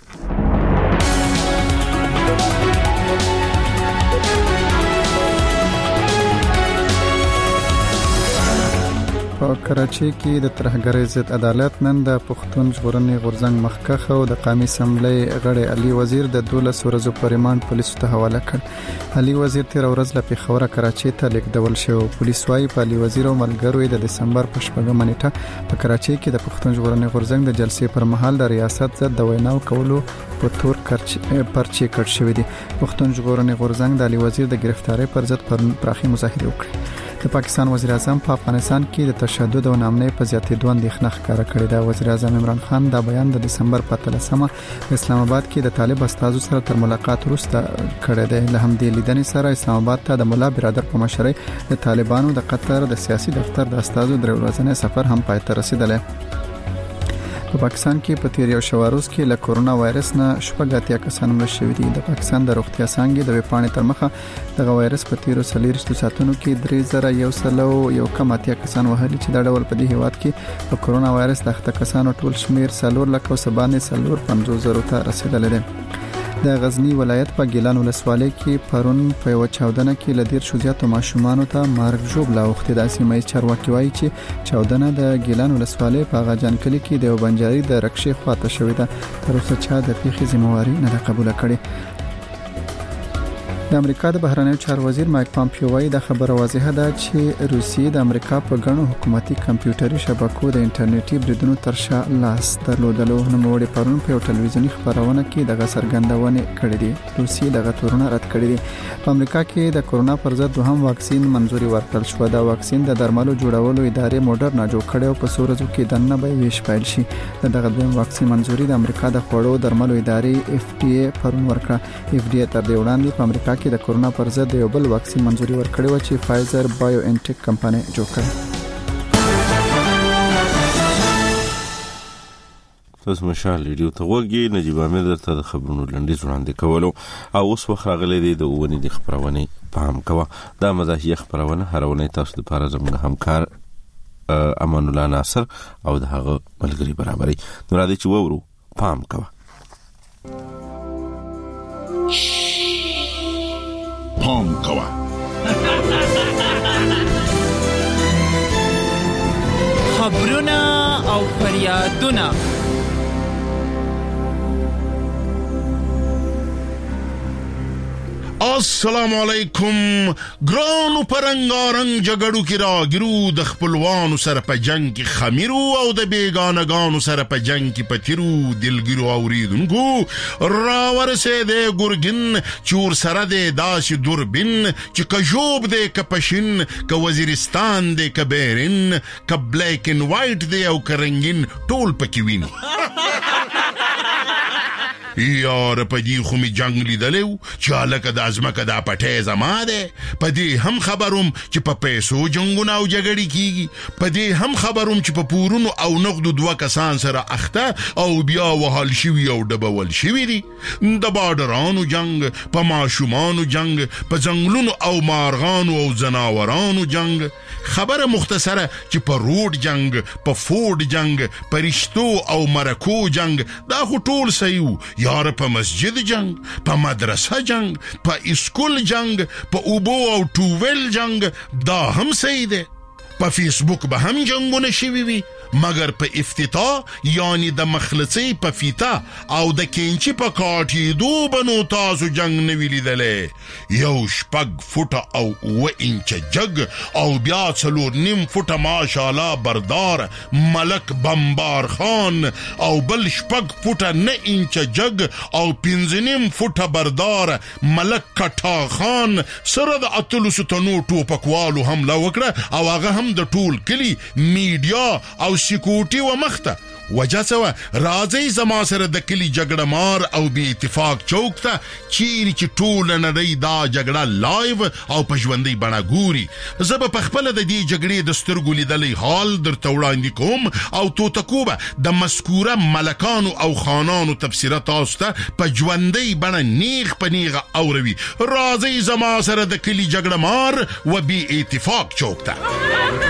B: په کراچۍ کې د ترهګرۍ ضد عدالت نن د پښتون ژغورنې غورځنګ مخکښ او د قومي اسمبلی غړی علي وزیر د 12 ورځو په ریماند پولیسو ته حواله کړ. علي وزیر 13 ورځ له پیښور کراچۍ ته لیږدول شو. پولیس وايي په علي وزیر او ملګرو د دسمبر په 8 نیټه په کراچۍ کې د پښتون ژغورنې غورځنګ د جلسې پر مهال د ریاست ضد د ویناو کولو په تور پرچې کړ شوې دي. پښتون ژغورنې غورځنګ د علي وزیر د گرفتاری پر ضد پراخي مظاهره وکړه. د پاکستان وزیر اعظم په افغانستان کې د تشدد او نامنۍ په زیاتېدو اندېښنه ښکاره کړې ده. وزیر اعظم عمران خان دا بیان د دسمبر په 13مه په اسلام آباد کې د طالب استازو سره تر ملاقات وروسته کړی دی. له همدې لیدنې سره اسلام آباد ته د مولا برادر په مشرۍ د طالبانو د قطر د سیاسي دفتر د استازو د ورځنی سفر هم پای ته رسیدلی. په پاکستان کې په تیر یو شواروز کې له کورونا وایرس نه 18 کسان مړ شوي دي. د پاکستان د روغتیا څانګې د ویپاڼې تر مخه د وایرس په تیر 40 ساعتونو کې 3101 کم 8 کسان وهلي چې دا ډول په دې هیواد کې په کورونا وایرس د اخته کسانو ټول شمیر 4,740,000 ته رسیدلی دی. د غزنی ولایت په ګیلان ولسوالۍ کې پرون په یو چاودنه کې ل 10 زیاتو ماشومان ته مرګ ژوبله وخت د سیمې چارواکي وایي چې چاودنه د ګیلان ولسوالۍ په غاجان کلی کې د یو بنجاري د رکشې خواته شوې ده. تر اوسه چا د پیښې ذمہواری نه قبول کړي. د امریکا د بهرنیو چارو وزیر مایک پامپیو وايي د خبره واضحه ده چې روسیې د امریکا په غنو حکومتي کمپیوټري شبکو د انټرنیټي بریدونو ترشا لاس درلودلو. نوموړي پرون په یو ټلویزیونی خبرونه کې د څرګندونې کړې دي. روسیې دغه تورونه رد کړي دي. په امریکا کې د کورونا پر ضد دوهم واکسین منځوري ورکړل شو. دا واکسین د درملو جوړولو ادارې موډرنا جوړ کړي او په سورزو کې دنه به ویش پیل شي. دغه دویم واکسین منځوري د امریکا د خوړو درملو ادارې FDA پرون ورکړه. FDA تر دې وړاندې په امریکا کې د کورونا پر ضد یو بل واکسین منځوري ورکړی و چې فایزر بایو انټیک کمپنۍ جوړ کړ.
A: تاسو مشال ریډیو ته وګورئ. نجیب عامر درته د خبرونو لنډیز وړاندې کولو او اوس وخت راغلی دی د ونې د خبرونه پام کوه. دا مزاحیه خبرونه هرونه تاسو لپاره زموږ همکار امان الله ناصر او د هغه ملګری برابرۍ نو راځي چې وورو پام کوه.
C: پام کوه.
D: خبرونه او فریادونه
C: السلام علیکم. ګرانو پرنګارنګ جګړو کې راګرو د خپلوانو سره په جنگ کې خمیرو او د بیگانگانو سره په جنگ کې پتیرو دلګرو اوریدونکو راورسه د ګورګن چور سره د داش دوربین چې کجوب د کپشین ک وزیرستان د کبیرن ک بلیک اینڈ وایټ د او کرنګین ټول پکې ویني. یار په دې خو مې جنگ لیدلی و چې هلکه دا ځمکه دا پټی زما دی. په دې هم خبروم چې په پیسو جنګونه او جګړې کیږي. په دې هم خبروم چې په پورونو او نقدو 2 کسان سره اخته او بیا وهل شوي او ډبول شوي دي. د بارډرانو جنگ، په ماشومانو جنگ، په ځنګلونو او مارغانو او ځناورانو جنگ. خبره مختصره چې په روډ جنگ، په فورد جنگ، په رشتو او مرکو جنگ دا خو ټول صحیح و. یاره په مسجد جنگ، په مدرسه جنگ، په اسکول جنگ، په اوبو او ټوویل جنگ دا هم صحیح ده. په فیسبوک به هم جنگونه شوي وي، مگر په افتتاح یعنی د مخلصۍ په فیتا او د کینچی په کاټېدو به نو تاسو جنگ نوي لیدلی. 1 فوټه او 9 انچه جگ او بیا 4.5 فوټه ماشاءالله بردار ملک بمبار خان او بل 6 فوټه 9 انچه جگ او 5.5 فوټه بردار ملک کټا خان سره د 800 تنو ټوپکوالو حمله وکړه او هغه هم د ټول کلی میډیا او سکیورټي و مخته. وجه څه راځي زما سره د کلی جګړه مار او بې اتفاق چوک ته چیرې چې ټوله نړۍ دا جګړه لایو او په ژوندۍ بڼه ګوري. زه به پخپله د دې جګړې د سترګو لیدلی حال درته وړاندې کوم او توتکو به د مذکوره ملکانو او خانانو تبصره تاسو ته په ژوندۍ بڼه نیغ په نیغه اوروي. راځي زما سره د کلی جګړه مار و بې اتفاق چوک ته.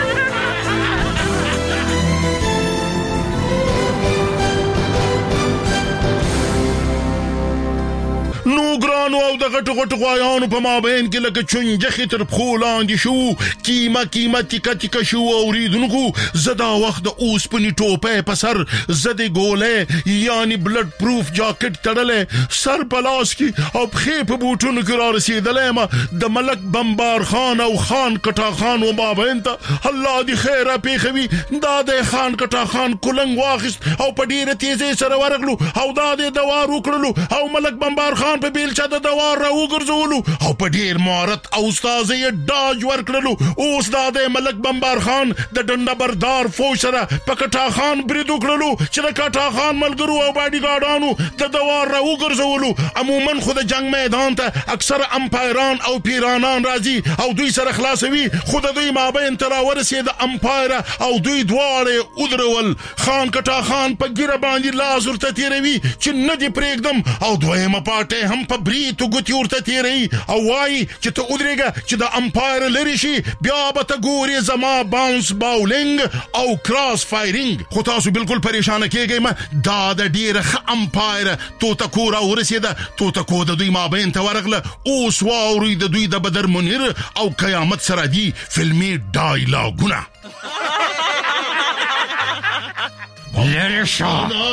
C: نو ګرانو او د غټو غټو غوایانو په مابین کې لکه چونجخې تر پښو لاندې شو، کیمه تیکه تیکه شو. اوریدونکو زه دا وخت د اوسپنې ټوپۍ په سر، زه د ګولۍ یعنی بلډ پروف جاکټ تړلی، سر په لاس کې او پښې په بوټونو کې را رسېدلی یم د ملک بمبار خان او خان کټا خان و مابین ته. الله دې خیره پېښوي. دا د خان کټا خان کلنګ واخیست او په ډېره تیزۍ سره ورغلو او دا د دوار وکړلو او ملک بمبار خان په بیلچه د دوار را وګرځولو او په ډیر مهارت او استازي ډاج ورکړلو. اوس دا د ملک بمبار خان د ډنډه بردار فوج سره په کټا خان برید وکړلو چې د کټا خان ملګرو او باډي ګارډانو د دوار را وګرځولو. عموما خو د جنگ میدان ته اکثر امپایران او پیرانان راځي او دوی سره خلاصوي، خو د دوی مابین ته راورسېد امپایر او دوی دواړه ودرول. خان کټا خان په ګیره باندې لاس ورته تېروي چې نه دې پرېږدم او دویمه پارټۍ هم په بریتو ګوتې ورته تېروي او وایي چې ته ودرېږه چې د امپایر لرې شي، بیا به ته ګورې زما باونس باولینګ او کراس فایرینګ. خو تاسو بالکل پریشانه کېږئ مه، دا د ډېره ښه امپایر توتکو را ورسېده. توتکو د دوی مابین ته ورغله. اوس واورئ د دوی د بدر منیر او قیامت سره دي فلمي ډایلاګونه.
E: لري شو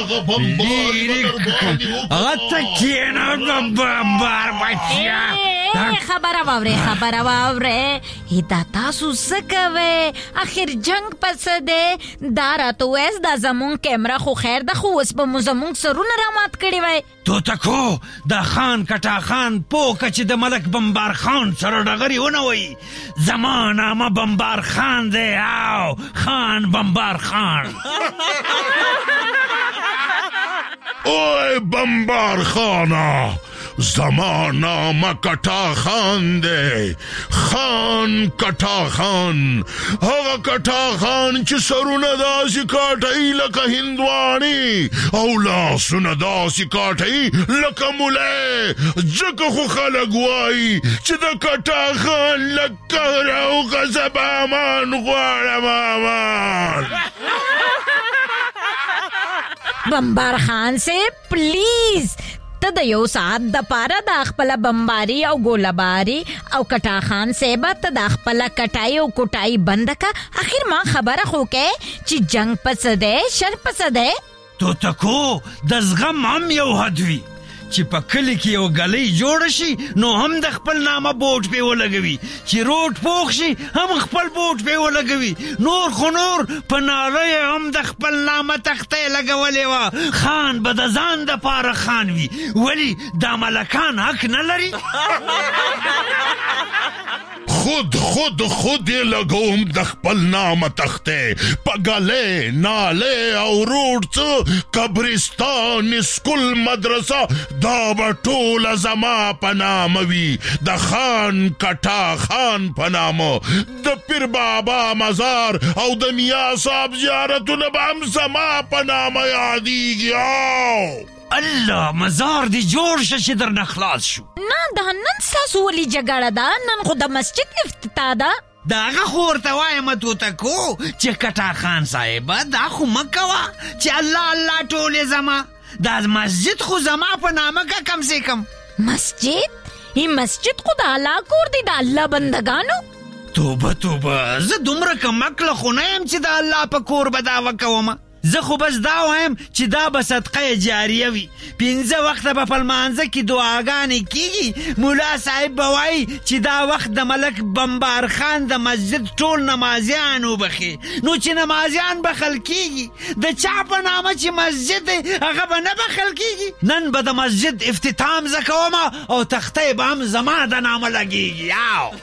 E: غتکینا بمبار بچیا
F: خبره واوره دا تاسو سکوي اخر جنگ پس ده دا راتو ویس دا زمون کیمرا خو خیر ده خو اس به زمون سرونه رامات کړي وای.
E: تو تکو دا خان کټا خان پوکه چې د ملک بمبار خان سره ډغري ونه وي. زمانه ما بمبار خان ده او خان بمبار خان.
C: اوه بمبار خانا زمانہ مکٹا خان دے خان کٹا خان هغه کٹا خان چې سرونه داسې کاټی لکه هندوانی او لاسونه داسې کاټی لکه مولی. ځکه خو خلک وایي چې د کټا خان لکه راوغه زه به امان غواړم امان.
F: بمبار خان سے پلیز ته د یو ساعت د پاره د خپل بمباری او ګولباری او کټا خان سے به ته د خپل کټای او کوټای بند کا. اخر ما خبره خو کې چې جنگ پس ده شر پس ده.
E: تو تکو د زغم هم یو حد وي چې په کلی کې یو غلې جوړ شي نو هم د خپل نامه بوټ په ولګوي، چې روټ پوښ شي هم خپل بوټ په ولګوي. نور خو نور په ناره هم د خپل نامه تختې لګولې و. خان به د ځان د پاره خان وي، ولی دا ملکان حق نه لري.
C: خود لګوم د خپل نام تخته پګله ناله او روډ څه قبرستان سکول مدرسه دا بټول زما پناموي د خان کټا خان پنامو د پیر بابا مزار او د میا صاحب زیارتونه به هم زما پنامه یادیږي.
E: الله مزار دی جوړ شه چې درنه خلاص شو.
F: نه دا نن ستاسو ولې جګړه ده؟ نن خو د مسجد افتتاح ده.
E: دا هغه خو ورته وایم توتکو چې کټا خان صاحبه دا خو مه کوه چې الله ټولې زما دا مسجد خو زما په نامه کا کم سے کم.
F: مسجد؟ این مسجد خو د الله کور دی د الله بندگانو.
E: توبه زه دومره کمکله خو نه یم چې د الله په کور به دعوه کومه. زه خو بس دا وایم چې دا به صدقه جاریه وي. 5 وخته به په لمانځه کې دعاګانې کیږي. مولا صاحب به وایي چې دا وخت د ملک بمبار خان د مسجد ټول نمازیان وبخي. نو چې نمازیان بخل کیږي د چا په نامه چې مسجد دی هغه به نه بخل کیږي. نن به د مسجد افتتام زه کومه او تختې به هم زما د نامه لګیږي.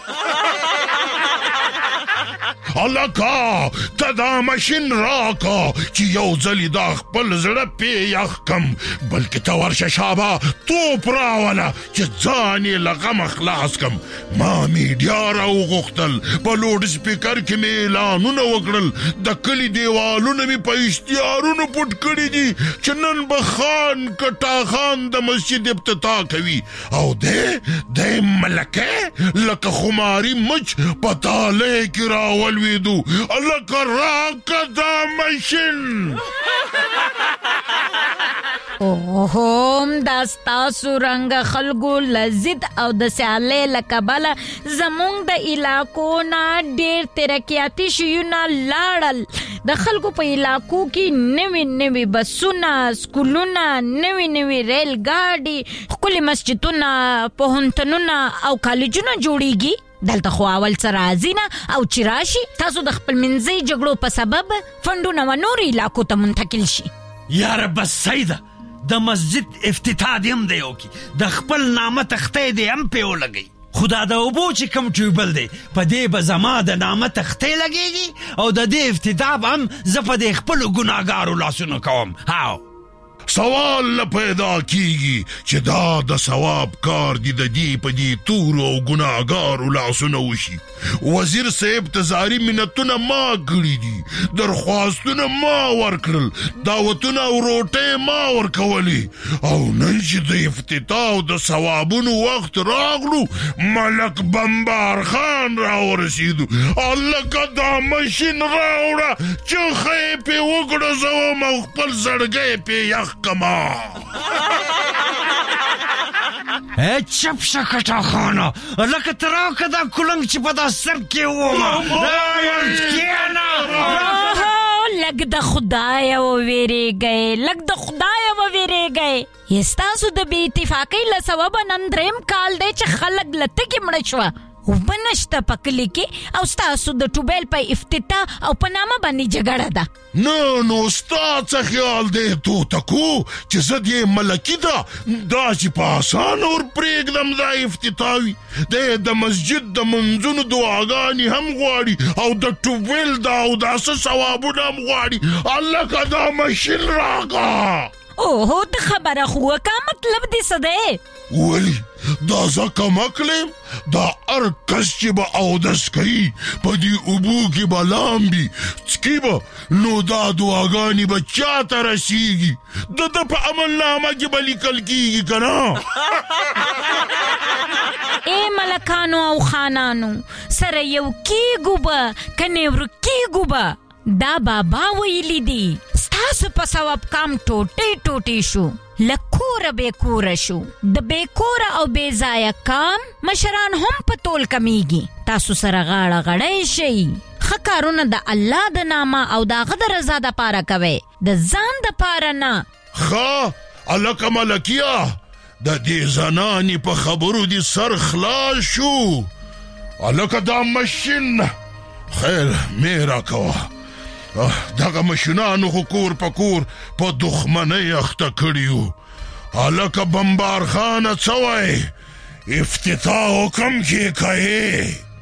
C: الله کا ته دا ماشین راکا چې یو ځلی دا خپل زړه پې یخ کم بلکې ته ورشه شابه توپ راوله چې ځان یې له غمه خلاص کم. ما میډیا راوغوښتل په لوډ سپیکر کې مې اعلانونه وکړل د کلي دیوالونه مې په اشتهارونو پټ کړي دي چې نن به خان کټا خان د مسجد افتتاح کوي او دی ملکه لکه خماري مچ په تاله کې راولویدو. لکه راکه دا ماشین.
F: اوهم دا ستاسو رنګ خلکو لذت او د سیالۍ له کبله زمونږ د علاقو نه ډېر ترقیاتي شیونه لاړل. د خلکو په علاقو کې نوي بسونه، سکولونه، نوي ریل ګاډي، ښکلي مسجدونه، پوهنتونونه او کالجونه جوړیږي. دلته خو اول څه راځي نه او چې راشي تاسو د خپل منځي جګړو په سبب فنډونه و نورو علاقو ته منتقل شي.
E: یاره بس سیده د مسجد افتتاح دی هم دی وکي د خپل نامه تختې دی هم پې ولګئ. خدا د اوبو چې کم ټیوبل دی په دې به زما د نامه تختې لګېږي او د دې افتتاح به هم زه په دې خپلو ګناهګارو لاسونه کوم.
C: سوال نه پیدا کیږي چې دا د ثواب کار دی د دې په دې تورو او ګناهګارو لاسونه وشي. وزیر صاحب ته زاري منتونه ما کړي دي، درخواستونه ما ورکړل، دعوتونه او روټۍ ما ورکولې او نن چې د افتتاح او د ثوابونو وخت راغلو ملک بمبار خان راورسېدو. لکه دا ماشین راوړه چې ښه یې پې وګړزوم او خپل زړګی پې یخ کما.
E: چپ شه کټا خانه لکه تراکه دا کلنګ چې په دا سر کې ومه
F: لږ د خدایه وویریږئ. ستاسو د بې اتفاقۍ له سببه نن درېیم کال دی چې خلک له تږې مړه شوه. اوبه نشته په کلي کې او ستاسو د ټوبیل په افتتاح او په نامه باندې جګړه ده.
C: نو ستا څه خیال دی توتکو چې زه دې ملکي ده دا چې په اسانه ور پرېږدم دا افتتاح وي؟ د مسجد د منځونو دعاګانې هم غواړي او د ټوبیل د اوداسه ثوابونه هم غواړي. لکه دا ماشین راکړه.
F: اوهو ته خبره خو وکړه مطلب دې څه دی؟
C: ولی دا زه کمکلم دا هر کس چې به اودس کوي په دې اوبو کې به لامبي څکي به نو دا دعاګانې به چاته رسیږي د په عملنامه کې به لیکل کیږي که نه؟
F: ای ملکانو او خانانو سره یو کیږو به که نه ورکیږو به. دا بابا ویلی دی ستاسو په ثواب کام ټوټې شو، له کوره بې کوره شو. د بې کوره او بې ځایه کام مشران هم په تول کمیږي. تاسو سره غاړه غړی شئ، ښه کارونه د الله د نامه او د هغه د رضا دپاره کوئ، د ځان دپاره نه.
C: ښه هلکه ملکیه د دې زنانې په خبرو دې سر خلاص شو. هلکه دا ماشین خیر مې راکوه. دغه ماشینانو خو کور په کور په دښمنۍ اخته کړي وو. هلکه بمبار خانه څه وایې افتتاح حکم کې کوې؟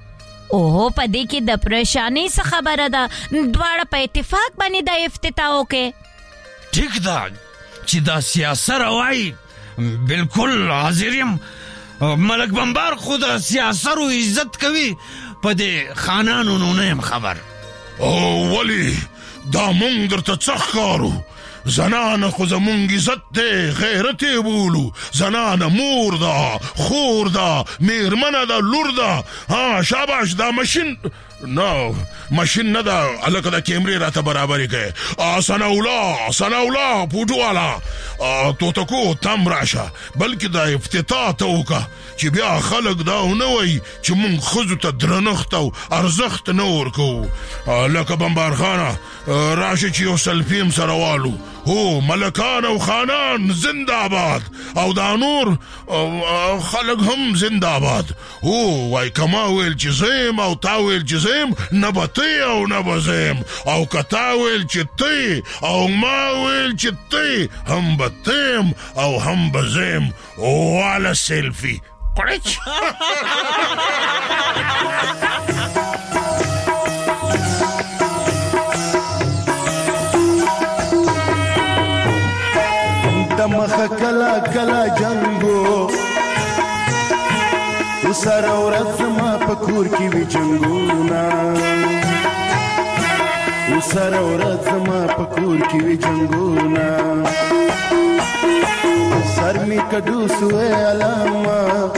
F: اوه په دې کې د پریشانی څه خبره ده دواړه په اتفاق باندې د افتتاح وکړي
E: ټیک ده چې دا سیاست روایي بالکل حاضر یم ملک بمبار خود سیاست و عزت کوي په دې خانانو نو نه خبر
C: او ولی دا مونږ درته څه ښکارو زنانه خو زمونږ عزت دی غیرت یې بولو زنانه مور ده خور ده میرمنه ده لور ده ها شاباش دا ماشین نه ده هلکه د کیمرې راته برابرې کوي ثناءالله پوټو والا توتکو تم راشه بلکې دا افتتاح ته وکړه چې بیا خلک دا ونه وایي چې مونږ ښځو ته درنښت او ارزښت نه ورکوو لکه بمبارخانه راشه چې یو سلفیم سره والو هو ملکان او خانان زنده‌باد او دا نور خلک هم زنده‌باد هو وای کما ویل چې زیم او تا ویل چې زیم نه به تی او نه به زیم او که تا ویل چې تی او ما ویل چې تی هم به تیم او هم به زیم والا سیلفی قرچ
G: دمخه کلا کلا جنگو وسره ورځ ما په کور کې وی جنگونه وسره ورځ ما په کور کې وی جنگونه سر می کډو سوې علامه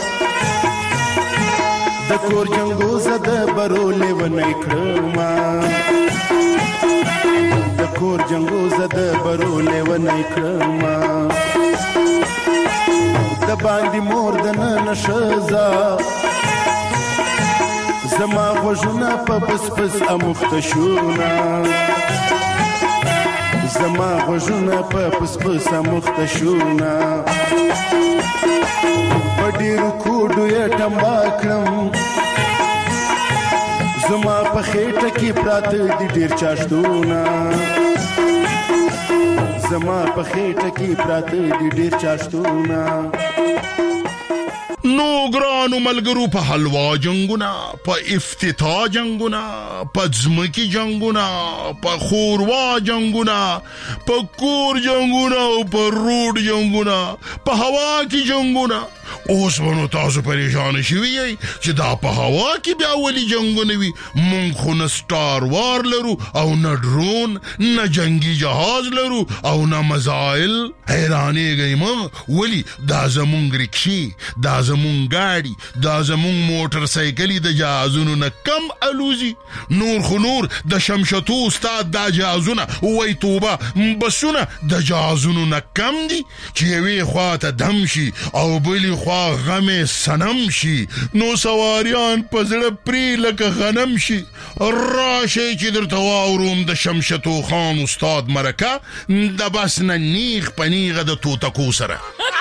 G: د کور جنگو زده برولې ونی کړما د کور جنگو زده برولې ونی کړما د باندې مور د نن شزا زما غوږونه په بس بس امخته شونه زما غوږونه په بس بس امخته شونه په ډېرو کوډو یې ټمبا کړم زما په خېټه کې پراته دي ډېر چاشتونه زما په خېټه کې پراته دي ډېر چاشتونه
C: نو ګرانو ملګرو په حلوا جنگونه په افتتاح جنگونه په ځمکې جنگونه په خوروا جنگونه په کور جنگونه او په روډ جنگونه په هوا کې جنگونه اوس ونو تاسو پریشان شوي یئ چې دا په هوا کې بیا ولې جنګونه وي مونږ خو نه سټار وار لرو او نه ډرون نه جنگي جهاز لرو او نه مزایل حیرانېږئ مه ولي دا زمونږ رکشې دا زمونږ ګاډي دا زمونږ موټر سایکلي د جهازونو نه کم الوزي نور خو نور د شمشتو استاد دا جهازونه وای توبه بسونه د جهازونو نه کم دي چې یوې خوا ته دم شي او بلې خوا غمې سنم شي نو سواریان په زړه پرې لکه غنم شي راشئ چې درته واوروم د شمشتو خان استاد مرکه د بس نه نیغ په نیغه د توتکو سره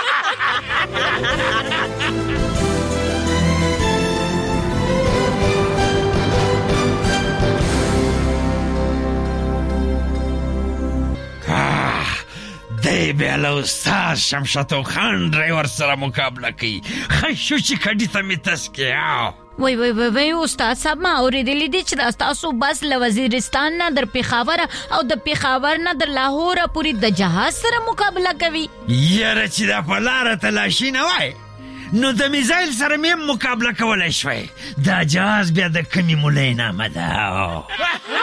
C: دی بیاله استاد شمشتو خان ډرایور سره مقابله کوي خشو چې کډی ته می تسکیاو
F: وای استاد صاحب ما اوریدلی دي چې دا تاسو بس له وزیرستان نه در پیښاور او د پیښاور نه در لاهور پورې د جهاز سره مقابله کوي
E: یاره چې دا په لاره تلاشي نه وای نو د میزایل سره مې مقابله کولای شوی دا جهاز بیا د کمی مولای نامه ده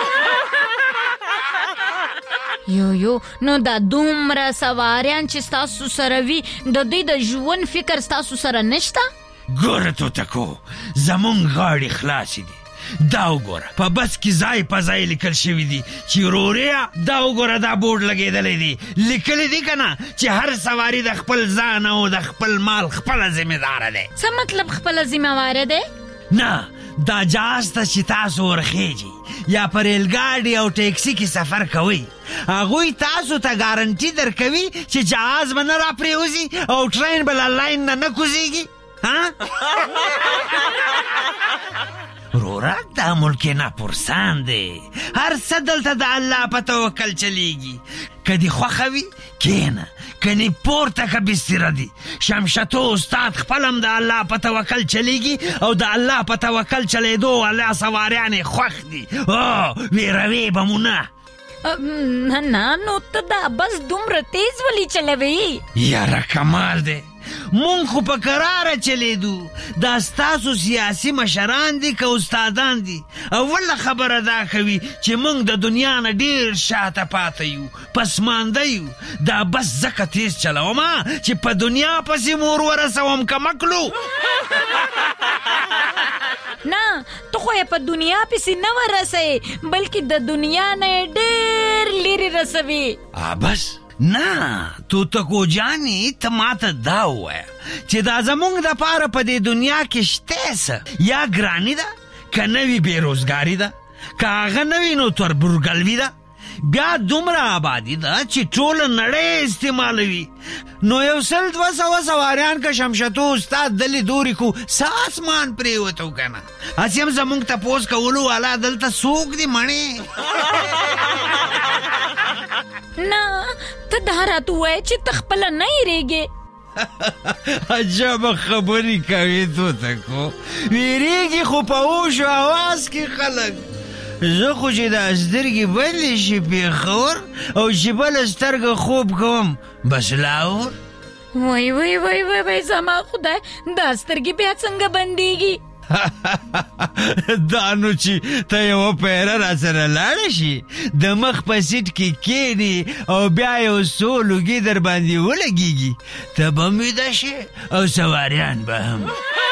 F: یو نو دا دومره سواریان چې ستاسو سره وي د دوی د ژوند فکر ستاسو سره نشته
E: ګوره توتکو زمونږ غاړې خلاصې دي دا وګوره په بس کې ځای په ځای لیکل شوي دي چې روریا دا وګوره دا بورډ لګېدلی دی لیکلی دي که نه چې هر سواري د خپل ځان او د خپل مال خپله ذمهداره دی
F: څه مطلب خپله ذمهواره دی
E: نه دا جهاز ته چې تاسو ورخیږي یا په ریلګاډي او ټیکسي کې سفر کوئ هغوی تاسو ته ګارنټي درکوي چې جهاز به نه راپرېوځي او ټرین به له لاین نه کوزیږي روره دا ملک ناپرسان دی هر څه دلته د الله په توکل چلیږي که دې خوښه وي کښېنه کني پورته که بستره دي. شمشتو استاد خپلم د الله په توکل چلیږي او د الله په توکل چلیدو الله سواریان خوښ دي. ویروي به مو نه.
F: نه نو ته دا بس دومره تیز ولی چلوي؟
E: یاره کمال دی، مونږ خو په قراره چلیدو. دا ستاسو سیاسي مشران دي که استادان دي. اوله خبره دا کوي چې مونږ د دنیا نه ډیر شاته پاته یو، پسمانده یو. دا بس ځکه تیز چلومه چې په دنیا پسې مور ورسوم که مکلو.
F: نه تو خو په دنیا پسې نه ورسوي بلکې د دنیا نه ډیر لرې رسوي.
E: بس نه تو تکو جانی ته ماته دا ووایه چې دا زمونږ د پاره په دې دنیا کې شته څه؟ یا ګراني ده که نوي بېروزګاري ده که هغه نوي نو تربورګلوي ده بیا دومره آبادي ده چې ټوله نړۍ استعمالوي. نو 100-200 سواریان که شمشتو استاد دلی دوری کو څه اسمان پرېوتو که نه؟ هسې هم زمونږ تپوس کولو والا دلته څوک دي مڼې؟
F: نه ته دا راته ووایه چې ته خپله نه یېرېږې.
E: عجبه خبرې کوې توتکو، ویرېږي خو په هوش و حواس کې خلک. زه خو چې دا سترګې بندې شي پېښور او چې بله سترګه خوب کوم بس لاهور.
F: وای وای وای وای زما خدای، دا سترګې بیا څنګه بندېږي؟
E: دا نو چې ته یوه پیره را سره لاړه شي د مخ په سیټ کې کېني او بیا یو څو لوګي در باندې ولګېږي، ته به هم ویده شې او سواریان به هم.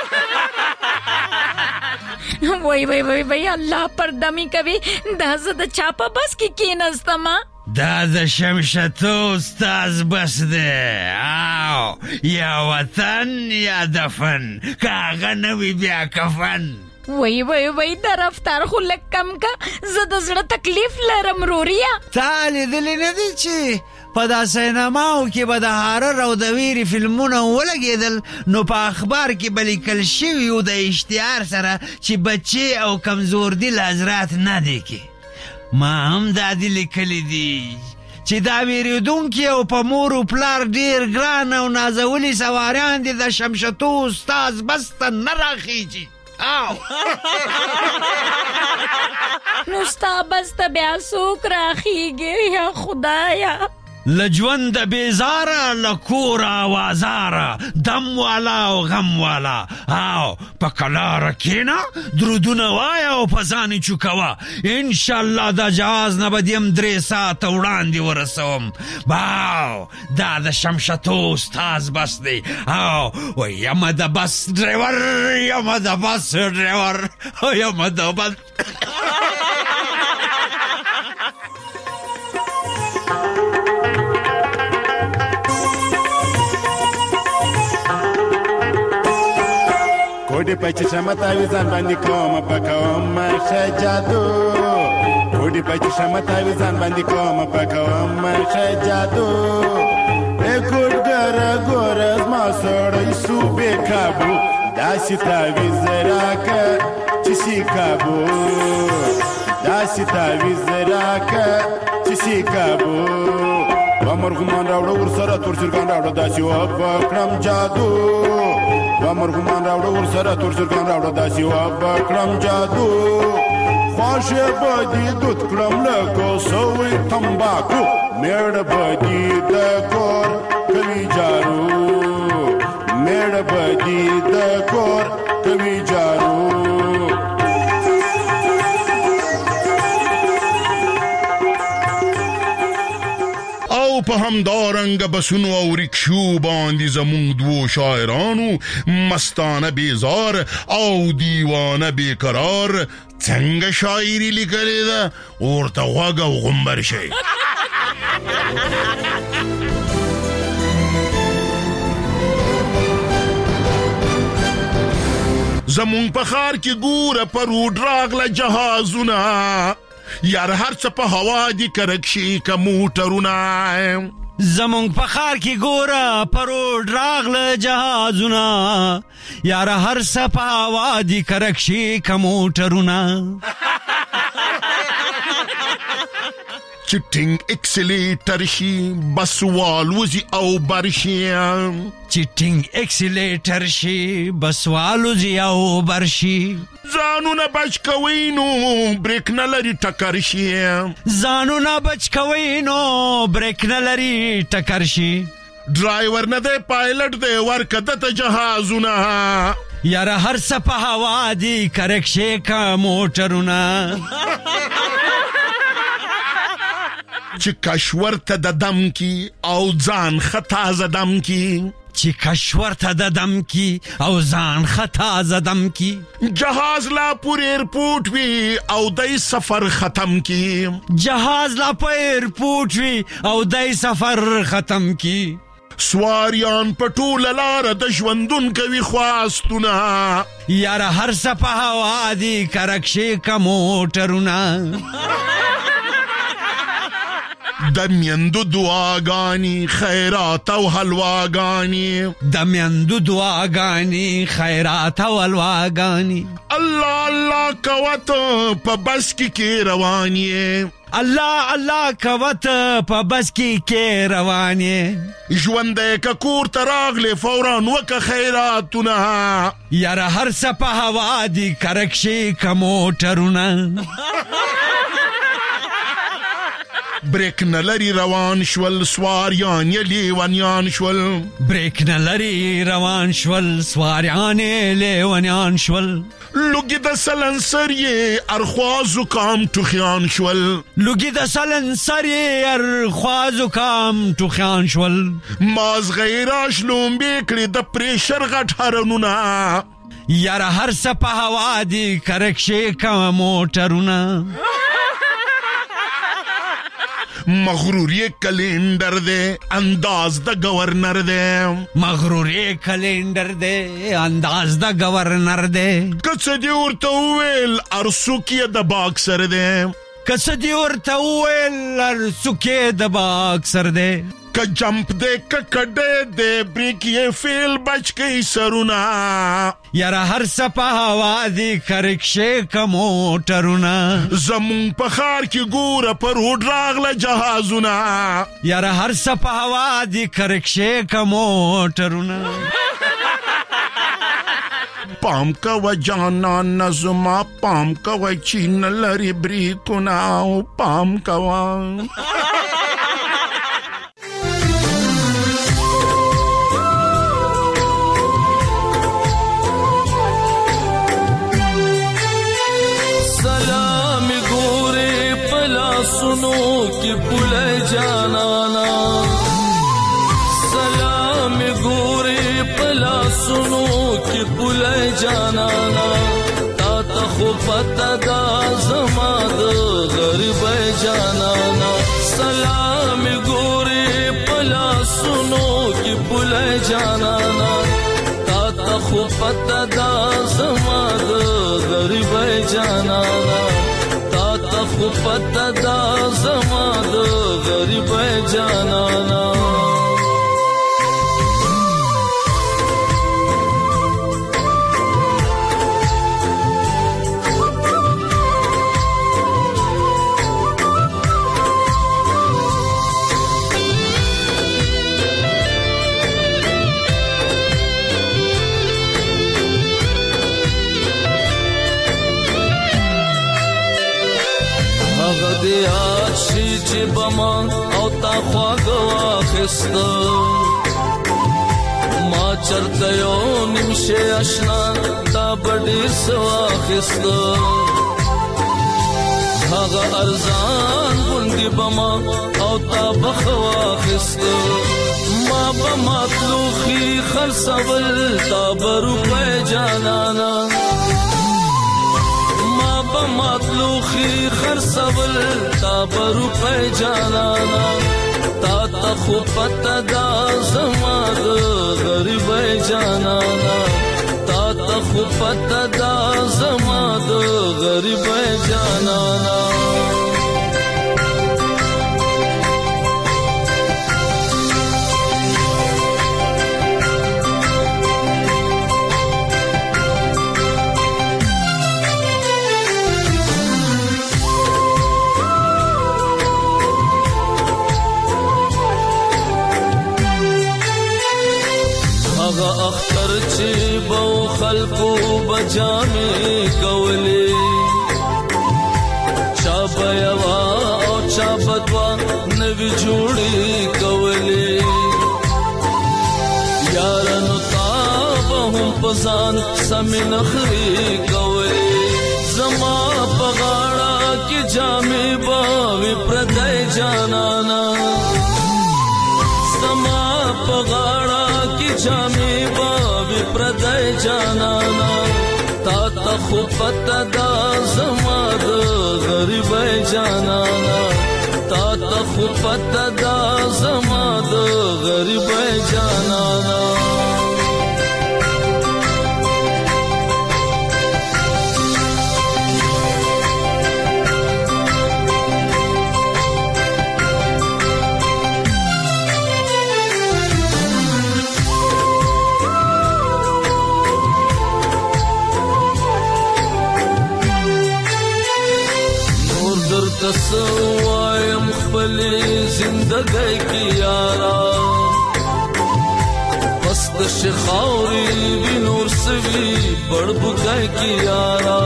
F: وای وای وای وای الله پرده مې کوي، دا زه د چا په بس کې کېنستمه؟
E: دا د شمشتو استاز بس دی. یا وطن یا دفن، که هغه نه وي بیا کفن.
F: وای وای وای دا رفتار خو لږ کم که، زه د زړه تکلیف لرم روریا.
E: تا لیدلی نه دی چې په دا سینماو کې به د هارر او د ویرې فلمونه ولګېدل نو په اخبار کې به لیکل شوي و د اشتهار سره چې بچې او کمزور دل حضرات نه دی کې. ما هم دا دي لیکلی دي چې دا ویرېدونکي او په مور و پلار ډېر ګران او نازولي سواریان دي د شمشتو استاز بس ته نه راخیږي.
F: نو ستا بس ته بیا څوک راخیږي یا خدایا؟
E: له ژونده بېزاره له کوره اوازاره، دم والا او غم والا. په کلاره کښېنه، درودونه وایه او په ځان یې چوکوه. انشاءالله دا جهاز نه به دې هم 3 ساعته وړاندې ورسوم. دا د شمشتو استاز بس دی. یمه د بس ډریور، یمه د بس ډریور، یمه د بس.
G: کوډې په چشمه تاویزان باندې کومه پکومه ښه جادو، کوډې په چشمه تاویزان باندې کومه پکومه ښه جادو. کوډګره ګوره زما سړی سو بې کابو، داسې تاویز راکه چې سي کابو، داسې تاویز راکه چې سي کابو. ومرغمان راوړه ورسره تور چرګان راوړه داسې وبکړم جادو، ومرغمان راوړه ورسره تور چرګان راوړه داسې وبکړم جادو. خواښې به دې دود کړم لکه سوی تمباکو، میړه به دې د کور کوي جارو، میړه به دې د کور کوي جارو.
C: او په همدارنګ بسونو او رکشو باندې زمونږ دوو شاعرانو مستانه بیزار او دیوانه بیقرار څنګه شاعري لیکلې ده، ورته غوږ او غمبر شئ. زمونږ په ښار کې ګوره پروډ راغله جهازونه، یار هر څه په هوا دي که رکشي که موټرونه.
E: زمونږ په ښار کې ګوره پروډ راغله جهازونه، یار هر څه په هوا دي که رکشي که موټرونه.
C: چټینګ اکسلیټر شي بس والوزي او برشي
E: چټینګ اکسلیټر شي بس والوزي او برشي
C: ځانونه بچ کوي نو بریک نه لري ټکر شي
E: ځانونه بچ کوي نو بریک نه لري ټکر شي
C: ډرایور نه دی پایلټ دی ورکده ته جهازونه
E: یاره هر څه په هوا دي کرکشې کا موټرونه
C: چې کشور ته د دم کی او ځان خطا زدم کی
E: چې کشور ته د دم کی او ځان خطا زدم کی
C: جهاز لا پور ایرپورټ وی او دای سفر ختم کی
E: جهاز لا په ایرپورټ وی او دای سفر ختم کی
C: سواریان پټول لار د ژوندون کوي خواستونه
E: یاره هر څه په هوا دي کرکشې کا موټرونه
C: د میندو دعاګانی خیرات او حلواګانی
E: د میندو دعاګانی خیرات او حلواګانی
C: الله الله کوت په بس کې رواني
E: الله الله کوت په بس کې رواني
C: ژوند ک کور تراغله فورا وک خیراتونه
E: یاره هر څه په هوا دي کرکشې کا موټرونه
C: بریک نلری روان شول سواریان لیونیان شول
E: بریک نلری روان شول سواریان لیونیان شول
C: لوګي د سلنسر یې ارخوازو کام ټوخیان شول
E: لوګي د سلنسر یې ارخوازو کام ټوخیان شول
C: ماز غیراش لومبې کړي د پریشر غټ هرنونه
E: یاره هر څه په هوا دي کرکشې کا موټرونه
C: مغروری کلندر دے انداز دا گورنر دے
E: مغروری کلندر دے انداز دا گورنر دے
C: کس دی ورطا ویل ارسوکی دا باکسر دے
E: کس دی ورطا ویل ارسوکی دا باکسر دے
C: که جمپ دے که کڑے دے بریک یہ فیل بچ گئی سرونا
E: یاره هر څه په هوا دي کرکشې کا موټرونه
C: زمون په خار کې ګوره پر روډ راغله جهازونه
E: یاره هر څه په هوا دي کرکشې کا موټرونه
C: پام کوه جانا نظما پام کوه چین لري بریکونه پام کوه
H: सुनो कि पुले जाना सलाम गोरे पला सुनो कि पुले जाना ता तखो पता दा जमाद गरीब जाना सलाम गोरे पला सुनो कि पुले जाना ता तखो पता दा जमाद गरीब जाना خو پتا دا زما د غریب جانانا بما او تا خواږه واخسته ما چرته یو نیمشه آشنا تا بډیر سواخسته هغه ارزان ګوندې بما او تا بخواخسته ما بمطلوخي خرڅول تا بروپه جانانا مطلوخي خرڅول تا بروپه جانانا تا تا خو پتا دا زما د غریب جانانا تا تا خو پتا دا زما د غریب جانانا جامې کولې چا بیوا او چا بدوا نوی جوړې کولې یارانو تا هم پسان سمې نخري کولې زما په غاړه کې جامې باوي پردای جانانا زما په غاړه کې جامې باوي پردای جانانا تا ته خو پته دا زما د غریبۍ جانانا تا ته خو پته دا زما د غریبۍ جانانا تسوایم خپلی زندگی کی یارا پست شخاوری وی نور سوی بڑ بگئی کی یارا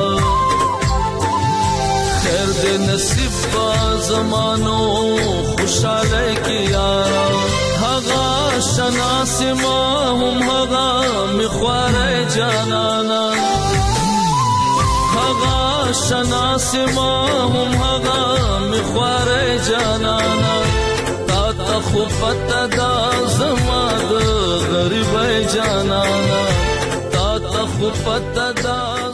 H: خیر دے نصیب با زمانو خوشحالی کی یارا هغا شناس ما هم هغا مخواری جانانا هغا شناس ما هم هغا مخواری جانانا تا تا خو پته دا زما د غریبۍ جانانا تا تا خو پته دا